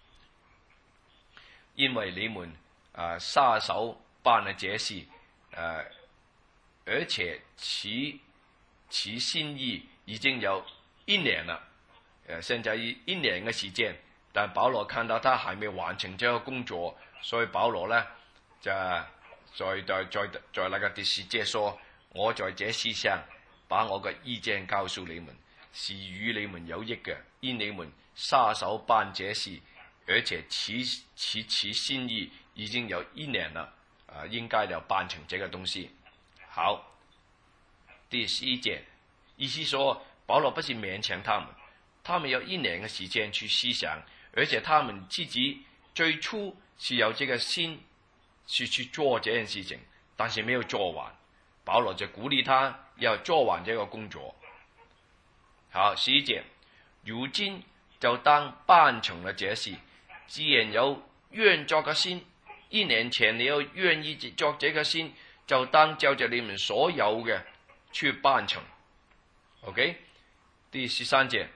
因為你們啊撒手辦了這事，呃、而且其其心意已經有一年了，呃、現在一年嘅時間，但保羅看到他還沒完成這個工作，所以保羅呢就在在在在那個第十節說：我在這事上把我嘅意見告訴你們，是與你們有益嘅，因你們撒手辦這事，而且其其其心意已經有一年了，啊，應該要辦成這個東西。好，第十一節，意思說保羅不是勉強他們，他們有一年嘅時間去思想，而且他們自己最初是有這個心去去做這件事情，但是沒有做完。保羅就鼓勵他要做完這個工作。好，十一節，如今就當辦成了這事。既然有願作嘅心，一年前你有願意作這個心，就當照着你們所有嘅去辦成。OK， 第十三節，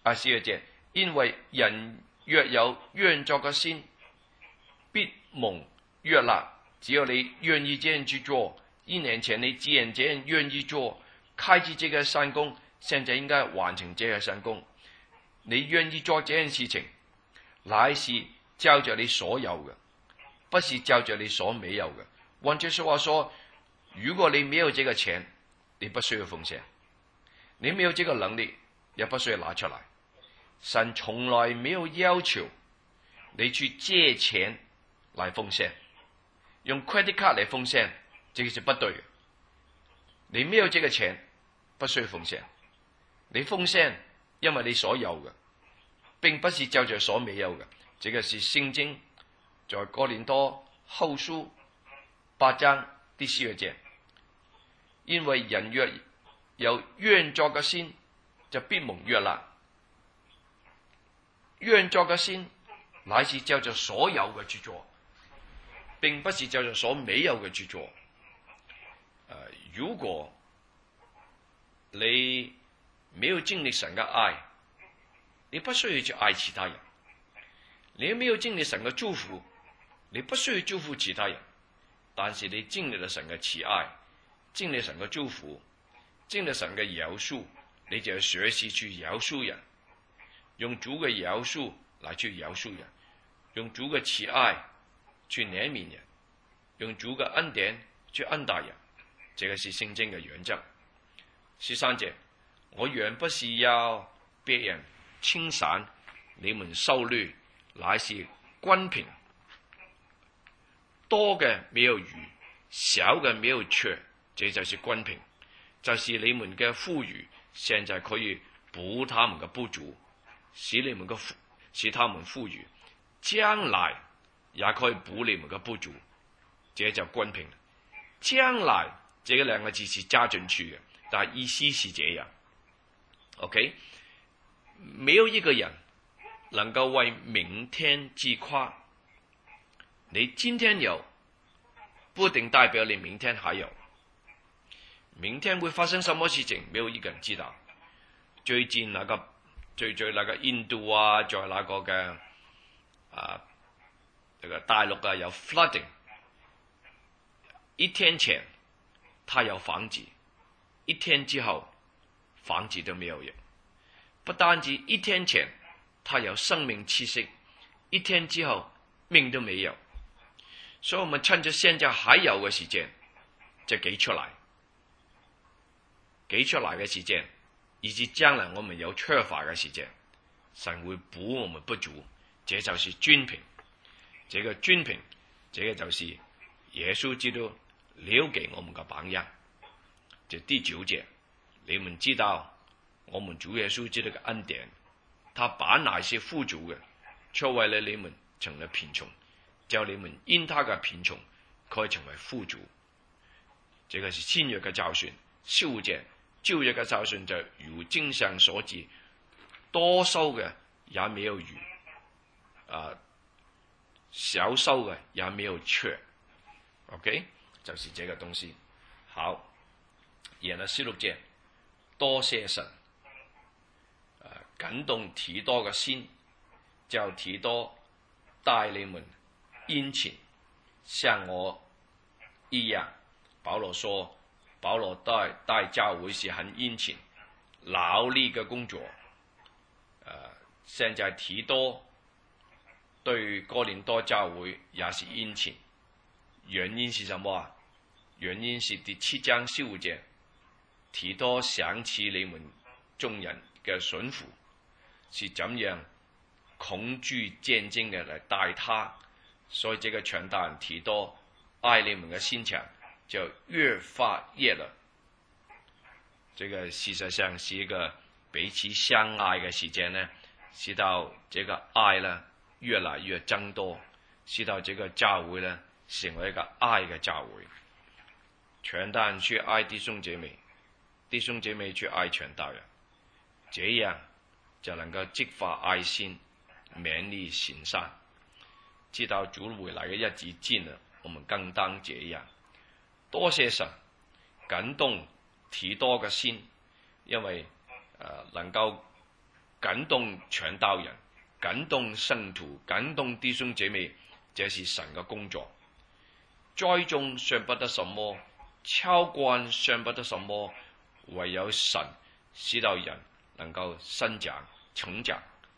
啊，四個字，因為人若有願作嘅心，必蒙悅納。只要你願意這樣去做，一年前你既然這樣願意做，開始這個善工，現在應該完成這個善工。你願意做這件事情，乃是照着你所有嘅，不是照着你所沒有嘅。換句說話說，如果你沒有這個錢，你不需要奉獻；你沒有這個能力，也不需要拿出來。神從來沒有要求你去借錢來奉獻，用 credit card 來奉獻，這個是不對的。你沒有這個錢，不需要奉獻。你奉獻，因為你所有嘅，並不是照着所沒有嘅。這個是聖經在哥林多後書八章第四個節，因為人若有願作嘅心，就必蒙悅納。願作嘅心，乃是照着所有嘅去做，並不是照着所沒有嘅去做。呃，如果你沒有經歷神嘅愛，你不需要去愛其他人；你沒有經歷神嘅祝福，你不需要祝福其他人。但是你經歷了神嘅慈愛，經歷神嘅祝福，經歷神嘅饒恕，你就要學習去饒恕人，用主嘅饒恕來去饒恕人，用主嘅慈愛去憐憫人，用主嘅恩典去恩待人。這個是聖經嘅原則。十三節，我原不是要別人稱讚你們收率，乃是均平，多嘅沒有餘，少嘅沒有缺，這就是均平，就是你們嘅富裕，現在可以補他們嘅不足，使你們嘅使他們富裕，將來也可以補你們嘅不足，這就均平。將來這個兩個字是加進去嘅，但係意思是這樣。OK， 沒有一個人能夠為明天自誇。你今天有，不一定代表你明天還有。明天會發生什麼事情，沒有一個人知道。最近那個最最那個印度啊，在那個嘅啊，這個大陸啊有 flooding， 一天前他有房子，一天之後房子都沒有人。不單止一天前他有生命氣息，一天之後命都沒有。所以我們趁着現在還有嘅時間，就給出來，給出來嘅時間，以至將來我們有缺乏嘅時間，神會補我們不足，這就是均平。這個均平，這個就是耶穌基督留給我們嘅榜樣。這第九節，你們知道我們主耶穌基督嘅恩典，他把那些富足嘅，卻為了你們成了貧窮，叫你們因他嘅貧窮可以成為富足。這個是新約嘅教訓。十五節，舊約嘅教訓就如經上所指，多收嘅也沒有餘，啊，少收嘅也沒有缺。OK， 就是這個東西。好，然後十六節，多謝神，啊，感動提多嘅心，叫提多帶你們殷勤，像我一樣。保羅說，保羅帶帶教會是很殷勤、勞力嘅工作。呃，現在提多對哥林多教會也是殷勤，原因是什麼啊？原因是第七章十五節，提多想起你們眾人嘅順服，是怎樣恐懼戰兢嘅來帶他，所以這個傳道人提多愛你們嘅心腸就越發熱了。這個事實上是一個彼此相愛嘅時間呢，使到這個愛呢越來越增多，使到這個教會呢成為一個愛嘅教會。傳道人去愛弟兄姐妹，弟兄姐妹去愛傳道人，這樣就能夠激發愛心，勉勵行善。知道主回來嘅日子近了，我們更當這樣。多謝神感動提多嘅心，因為、呃、能夠感動傳道人，感動聖徒，感動弟兄姐妹，這是神嘅工作。栽種算不得什麼，澆灌算不得什麼，唯有神使到人能夠生長成長。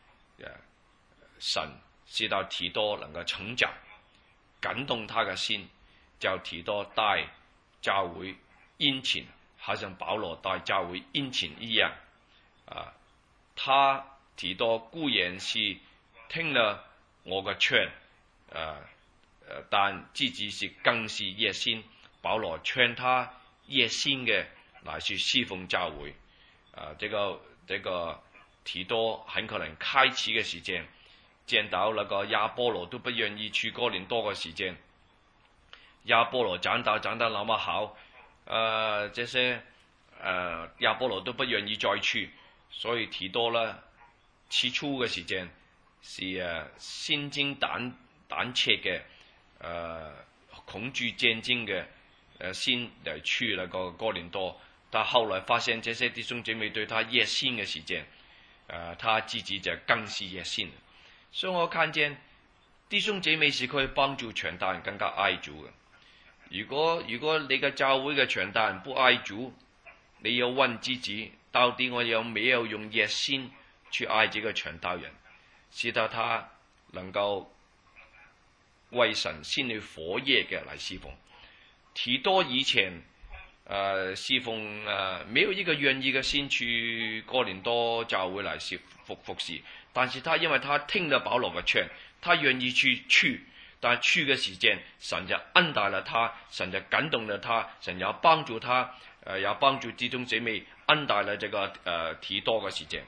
神使到提多能夠成長，感動他嘅心，叫提多帶教會殷勤，好像保羅帶教會殷勤一樣。啊，他提多固然是聽了我嘅勸，啊但自己是更是熱心。保羅勸他熱心嘅來去侍奉教會。啊，這個這個提多很可能開始嘅時間，見到那個亞波羅都不願意去哥林多嘅時間，亞波羅長大長得那麼好，呃，這些呃亞波羅都不願意再去，所以提多呢，起初嘅時間是誒心驚膽膽怯嘅。誒、呃、恐懼戰爭嘅誒先嚟去那個哥林多，但後來發現這些弟兄姐妹對他熱心嘅時間，誒、呃、他自己就更是熱心。所以我看見弟兄姐妹是可以幫助傳道人更加愛主嘅。如果如果你嘅教會嘅傳道人不愛主，你要問自己，到底我有沒有用熱心去愛這個傳道人，使得他能夠為神心裏火熱嘅來侍奉。提多以前誒、呃、侍奉誒、呃、沒有一個願意嘅心去哥林多教會來侍服服侍，但是他因為他聽了保羅嘅勸，他願意去去，但去嘅時間神就恩待了他，神就感動了他，神也幫助他，誒、呃、也幫助弟兄姐妹恩待了這個誒、呃、提多嘅時間，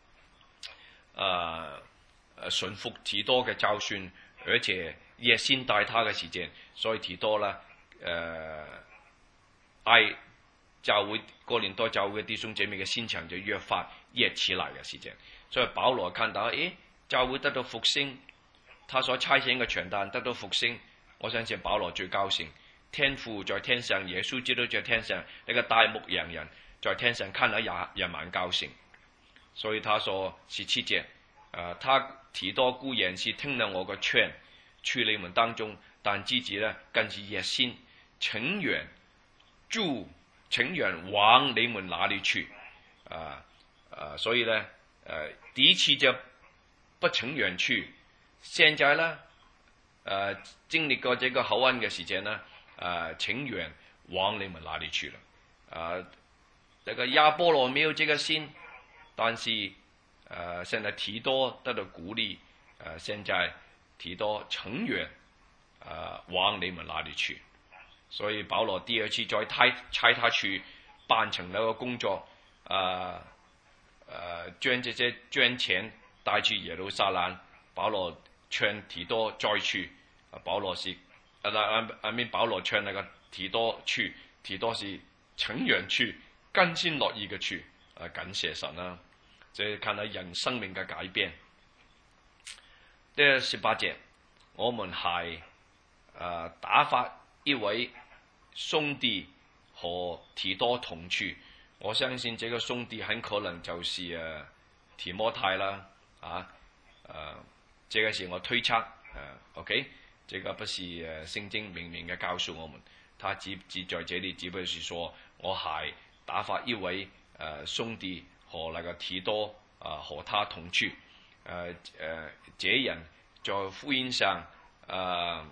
誒誒順服提多嘅教訓，而且熱心帶他嘅時間，所以提多啦，誒、呃、愛教會哥林多教會嘅弟兄姐妹嘅心腸就越發熱起來嘅時間。所以保羅看到，誒教會得到復興，他所差遣嘅傳道人得到復興，我相信保羅最高興。天父在天上，耶穌基督在天上，呢個大牧羊人在天上看了也也蠻高興。所以他說十七節，誒、呃、他提多固然是聽了我嘅勸，去你們當中，但自己呢更是熱心，情願住，情願往你們那裏去。啊、呃呃、所以呢，誒、呃、第一次就不情願去，現在呢，誒、呃、經歷過這個口恩嘅時間呢，誒、呃、情願往你們那裏去了。啊、呃，這個亞波羅沒有這個心，但是誒、呃、現在提多得到鼓勵，誒、呃、現在。提多情願，誒、呃、往你們那裏去，所以保羅第二次再差差他去辦成那個工作，誒、呃、誒、呃、將這些捐錢帶去耶路撒冷。保羅勸提多再去，保羅是啊啊啊面保羅勸那個提多去，提多是情願去，甘心樂意嘅去，啊感謝神啦，這係看到人生命嘅改變。第十八節，我們係誒、呃、打發一位兄弟和提多同去。我相信這個兄弟很可能就是誒、呃、提摩太啦，啊誒、呃，這個是我推測誒、呃。OK，這個不是誒聖經明明嘅告訴我們，他只只在這裡只不過是說我係打發一位誒、呃、兄弟和那個提多啊、呃、和他同去。誒、呃、誒、呃，這人在福音上，誒、呃，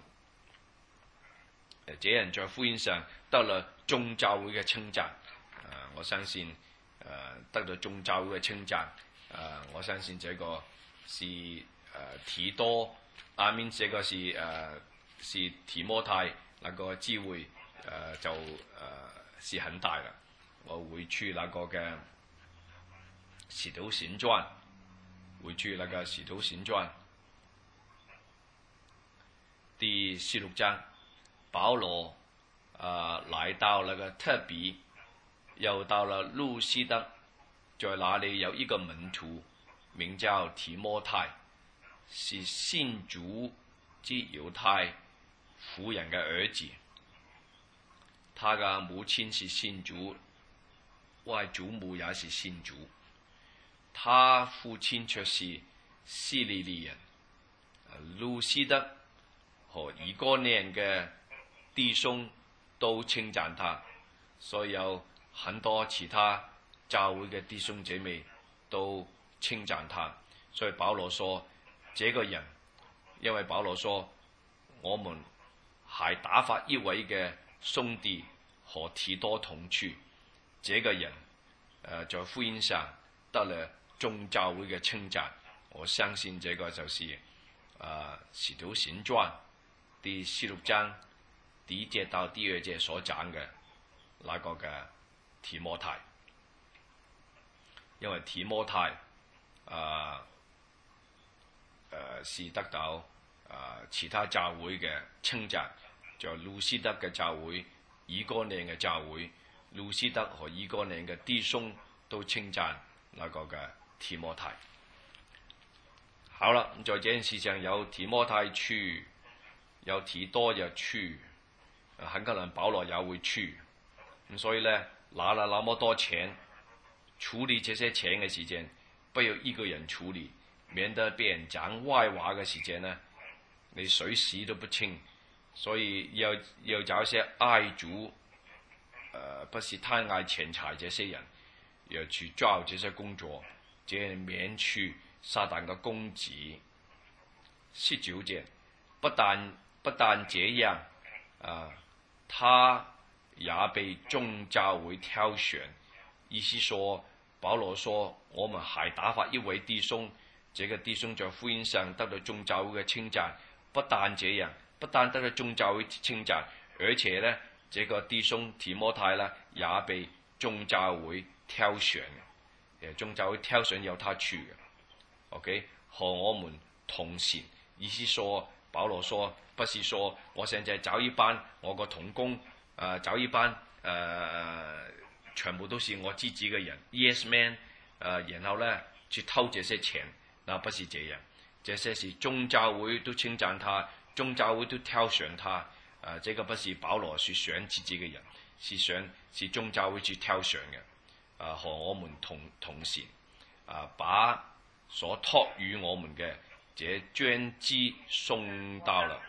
這人在福音上得了眾教會嘅稱讚。誒、呃，我相信誒、呃、得到眾教會嘅稱讚。誒、呃，我相信這個是誒、呃、提多，阿面這個是誒、呃、是提摩太那個機會，誒、呃、就誒、呃、是很大啦。我會去那個嘅使徒行傳。回去那個《使徒行傳》第十六章，保羅啊、呃、來到那個特比，又到了路西德，在那裡有一個門徒名叫提摩太，是信主之猶太婦人嘅兒子，他嘅母親是信主，外祖母也是信主。 他父親卻是希利尼人。路斯德和以哥念嘅弟兄都稱讚他，所以有很多其他教會嘅弟兄姐妹都稱讚他。所以保羅說，這個人，因為保羅說，我們還打發一位嘅兄弟和提多同去，這個人，誒、呃，在福音上得了眾教會嘅稱讚。我相信這個就是誒《使徒行傳》第十六章第一節到第二節所講嘅那個嘅提摩太，因為提摩太誒誒、呃呃、是得到誒、呃、其他教會嘅稱讚，就路斯德嘅教會、以哥念嘅教會，路斯德和以哥念嘅弟兄都稱讚那個嘅提摩太。好啦，在這件事上有提摩太去，有提多就去，很可能保羅也會去。咁所以呢，拿了那麼多錢，處理這些錢嘅時間，不要一個人處理，免得被人講壞話嘅時間呢，你水洗都不清。所以要要找一些愛主，呃，不是貪愛錢財這些人，要去做這些工作，這樣免去撒旦嘅攻擊。十九節，不但不但這樣，啊、呃，他也被眾教會挑選。意思說，保羅說，我們還打發一位弟兄，這個弟兄在福音上得到眾教會嘅稱讚。不但這樣，不但得到眾教會稱讚，而且呢，這個弟兄提摩太呢，也被眾教會挑選。誒，眾教會挑選有他去嘅。OK， 和我們同行，意思說，保羅說，不是說我現在找一班我個同工，誒、呃，找一班誒、呃，全部都是我自己嘅人 ，Yes man，誒、呃，然後呢去偷這些錢，那不是這樣，這些是眾教會都稱讚他，眾教會都挑選他，誒、呃，這個不是保羅去選自己嘅人，是選是眾教會去挑選嘅，誒、呃，和我們同同行，啊、呃，把所託予我們嘅這捐資送到了。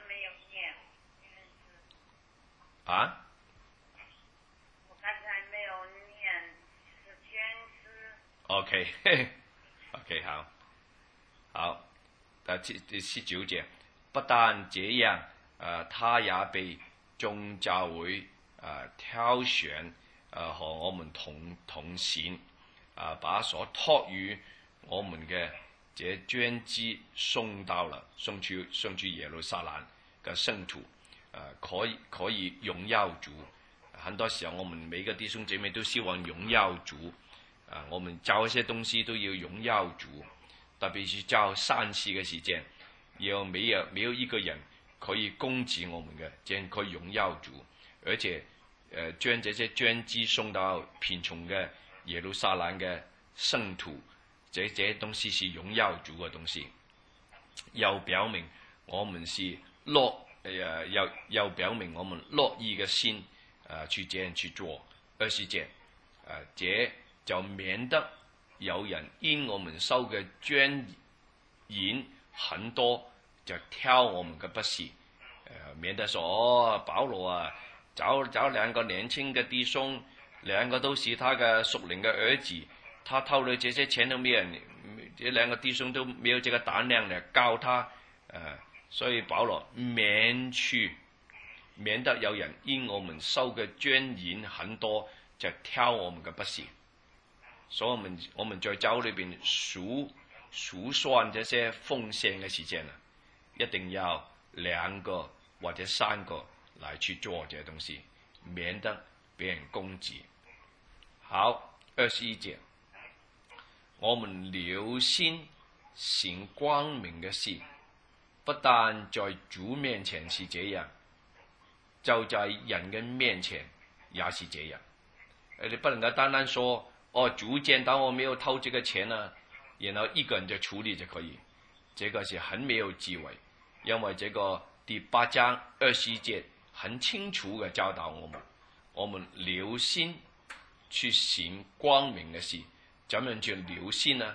啊？
我剛才沒有念，是捐資。
OK，OK， okay, 好，好。啊，第十九節，不但這樣，呃，他也被眾教會呃挑選，呃，和我們同同行，啊、呃，把所託予我們嘅這捐資送到了，送去送去耶路撒冷嘅聖土，呃，可以可以榮耀主。很多時候，我們每個弟兄姐妹都希望榮耀主，啊、呃，我們教一些東西都要榮耀主，特別是教善事嘅時間，要沒有沒有一個人可以攻擊我們嘅，這樣可以榮耀主，而且，呃，將這些捐資送到貧窮嘅耶路撒冷嘅聖土。這這些東西是榮耀主嘅東西，又表明我們是樂誒，又又表明我們樂意嘅心，誒、呃、去這樣去做。二十節，誒、呃，這就免得有人因我們收嘅捐銀很多，就挑我們嘅不是，誒、呃，免得說哦，保羅啊，找找兩個年輕嘅弟兄，兩個都是他嘅屬靈嘅兒子。他偷了這些錢都沒有人，這兩個弟兄都沒有這個膽量嚟教他，誒、呃，所以保羅免去，免得有人因我們收嘅捐銀很多，就挑我們嘅不是。所以我們我們在教裏邊數數算這些奉獻嘅時間啊，一定要兩個或者三個來去做這些東西，免得俾人攻擊。好，二十一節。我們留心行光明嘅事，不但在主面前是這樣，就在人嘅面前也是這樣。你不能夠單單說，哦，主見到我沒有偷這個錢啊，然後一個人就處理就可以，這個是很沒有智慧。因為這個第八章二十一節很清楚嘅教導我們，我們留心去行光明嘅事。怎樣去留心呢？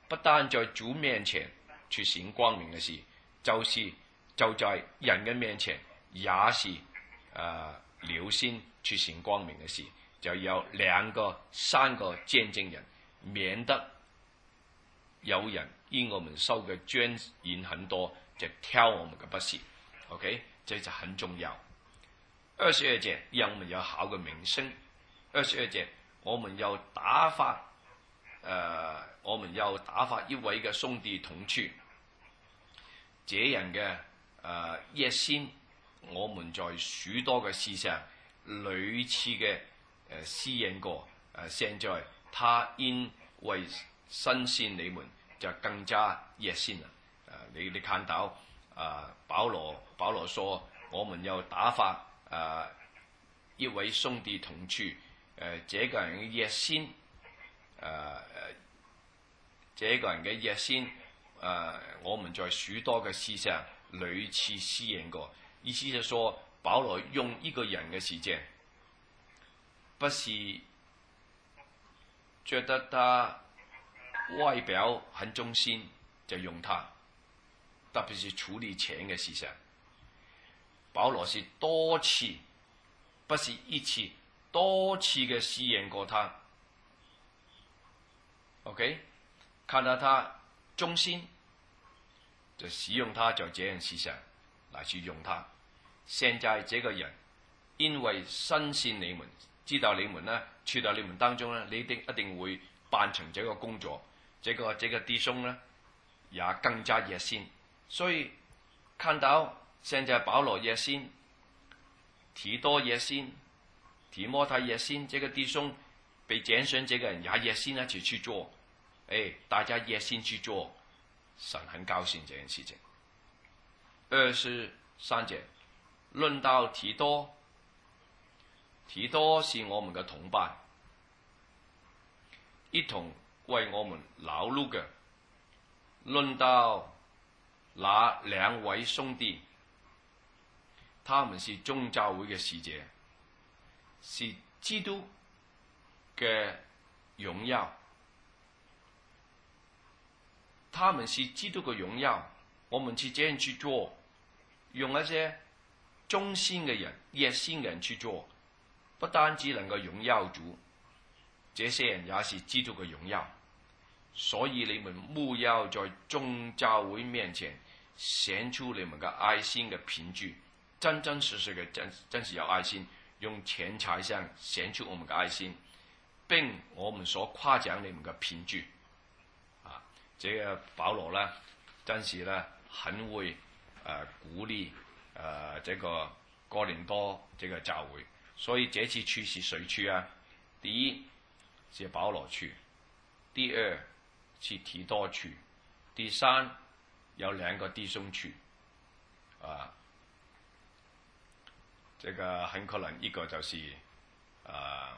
不但在主面前去行光明嘅事，就是就在人嘅面前也是誒、呃、了先去行光明嘅事，就有兩個、三個見證人，免得有人因我們收嘅捐言很多，就挑我們嘅不是。OK， 這就很重要。二十二節讓我們有好嘅名聲。二十二節我們要打發誒、呃，我們要打發一位嘅兄弟同去。這人嘅誒熱心，我們在許多嘅事上屢次嘅誒施應過。誒、呃，現在他因為新鮮你們，就更加熱心啦。誒、呃，你你看到誒、呃，保羅保羅說，我們要打發誒、呃、一位兄弟同去。誒、呃，這個人嘅熱心。誒、呃，這個人嘅熱心，誒、呃，我們在許多嘅事上屢次施應過。意思就說，保羅用一個人嘅時間，不是覺得他外表很忠心就用他，特別是處理錢嘅事上，保羅是多次，不是一次，多次嘅施應過他。OK， 看到他忠心，就使用他在這件事上來去用他。現在這個人因為新鮮你們，知道你們呢，去到你們當中呢，你一定一定會辦成這個工作。這個這個弟兄呢，也更加熱心。所以看到現在保羅熱心，提多熱心，提摩太熱心，這個弟兄被揀選，這個人也熱心一起去做。哎，大家熱心去做，神很高興這件事情。二十三節，論到提多，提多是我們嘅同伴，一同為我們勞碌嘅。論到那兩位兄弟，他們是眾教會嘅使者，是基督嘅榮耀。他們是基督嘅榮耀，我們去這樣去做，用一些忠心嘅人、熱心嘅人去做，不單止能夠榮耀主，這些人也是基督嘅榮耀。所以你們務要在眾教會面前顯出你們嘅愛心嘅憑據，真真實實嘅真真是有愛心，用錢財上顯出我們嘅愛心，並我們所誇獎你們嘅憑據。這個保羅呢，真是呢很會誒、呃、鼓勵誒、呃、這個哥林多這個教會，所以這次去是誰去啊？第一是保羅去，第二是提多去，第三有兩個弟兄去，啊，這個很可能一個就是啊。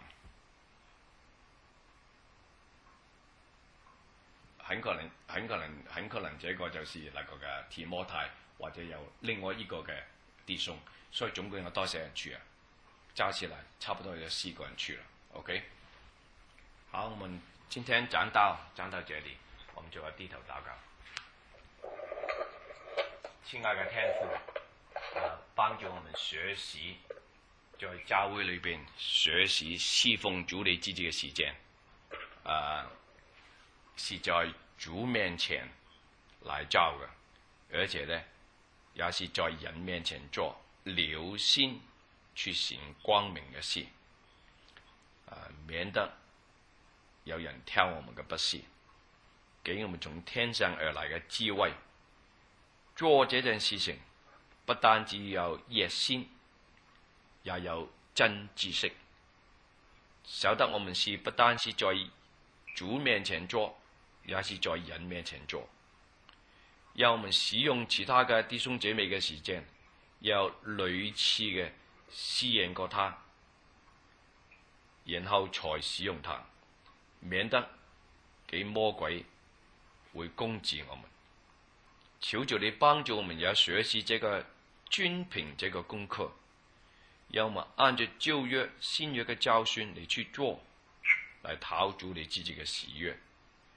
很可能，很可能，很可能，這個就是那個嘅提摩太，或者有另外一個嘅弟兄，所以總共有多少人去啊？加起來差不多有四個人去了。OK， 好，我們今天講到講到這裡，我們就要低頭禱告。親愛嘅天父，啊，幫助我們學習在教會裏邊學習侍奉主你自己嘅時間，啊。是在主面前來做嘅，而且呢，也是在人面前做，留心去行光明嘅事，啊，免得有人挑我們嘅不是，給我們從天上而來嘅智慧。做這件事情，不單只有熱心，也有真知識，曉得我們是不單是在主面前做，也是在人面前做。要我們使用其他嘅弟兄姐妹嘅時間，要屢次嘅試驗過他，然後才使用他，免得給魔鬼會攻擊我們。求求你幫助我們也學習這個均憑這個功課，要我們按照舊約新約嘅教訓嚟去做，來討主你自己嘅喜悅。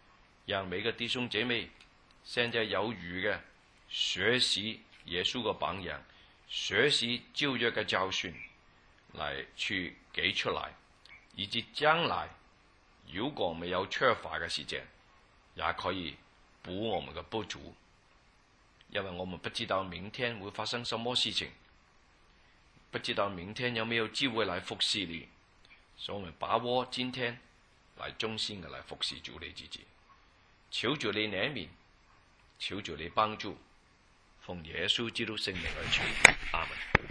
讓每個弟兄姐妹現在有餘嘅學習耶穌嘅榜樣，學習舊約嘅教訓嚟去記出來，以至將來如果沒有缺乏嘅時間，也可以補我們嘅不足。因為我們不知道明天會發生什麼事情，不知道明天有沒有機會來服侍你，所以我們把握今天來忠心嘅來服侍主你自己。求主你憐憫，求主你幫助，奉耶穌基督聖名而求，阿門。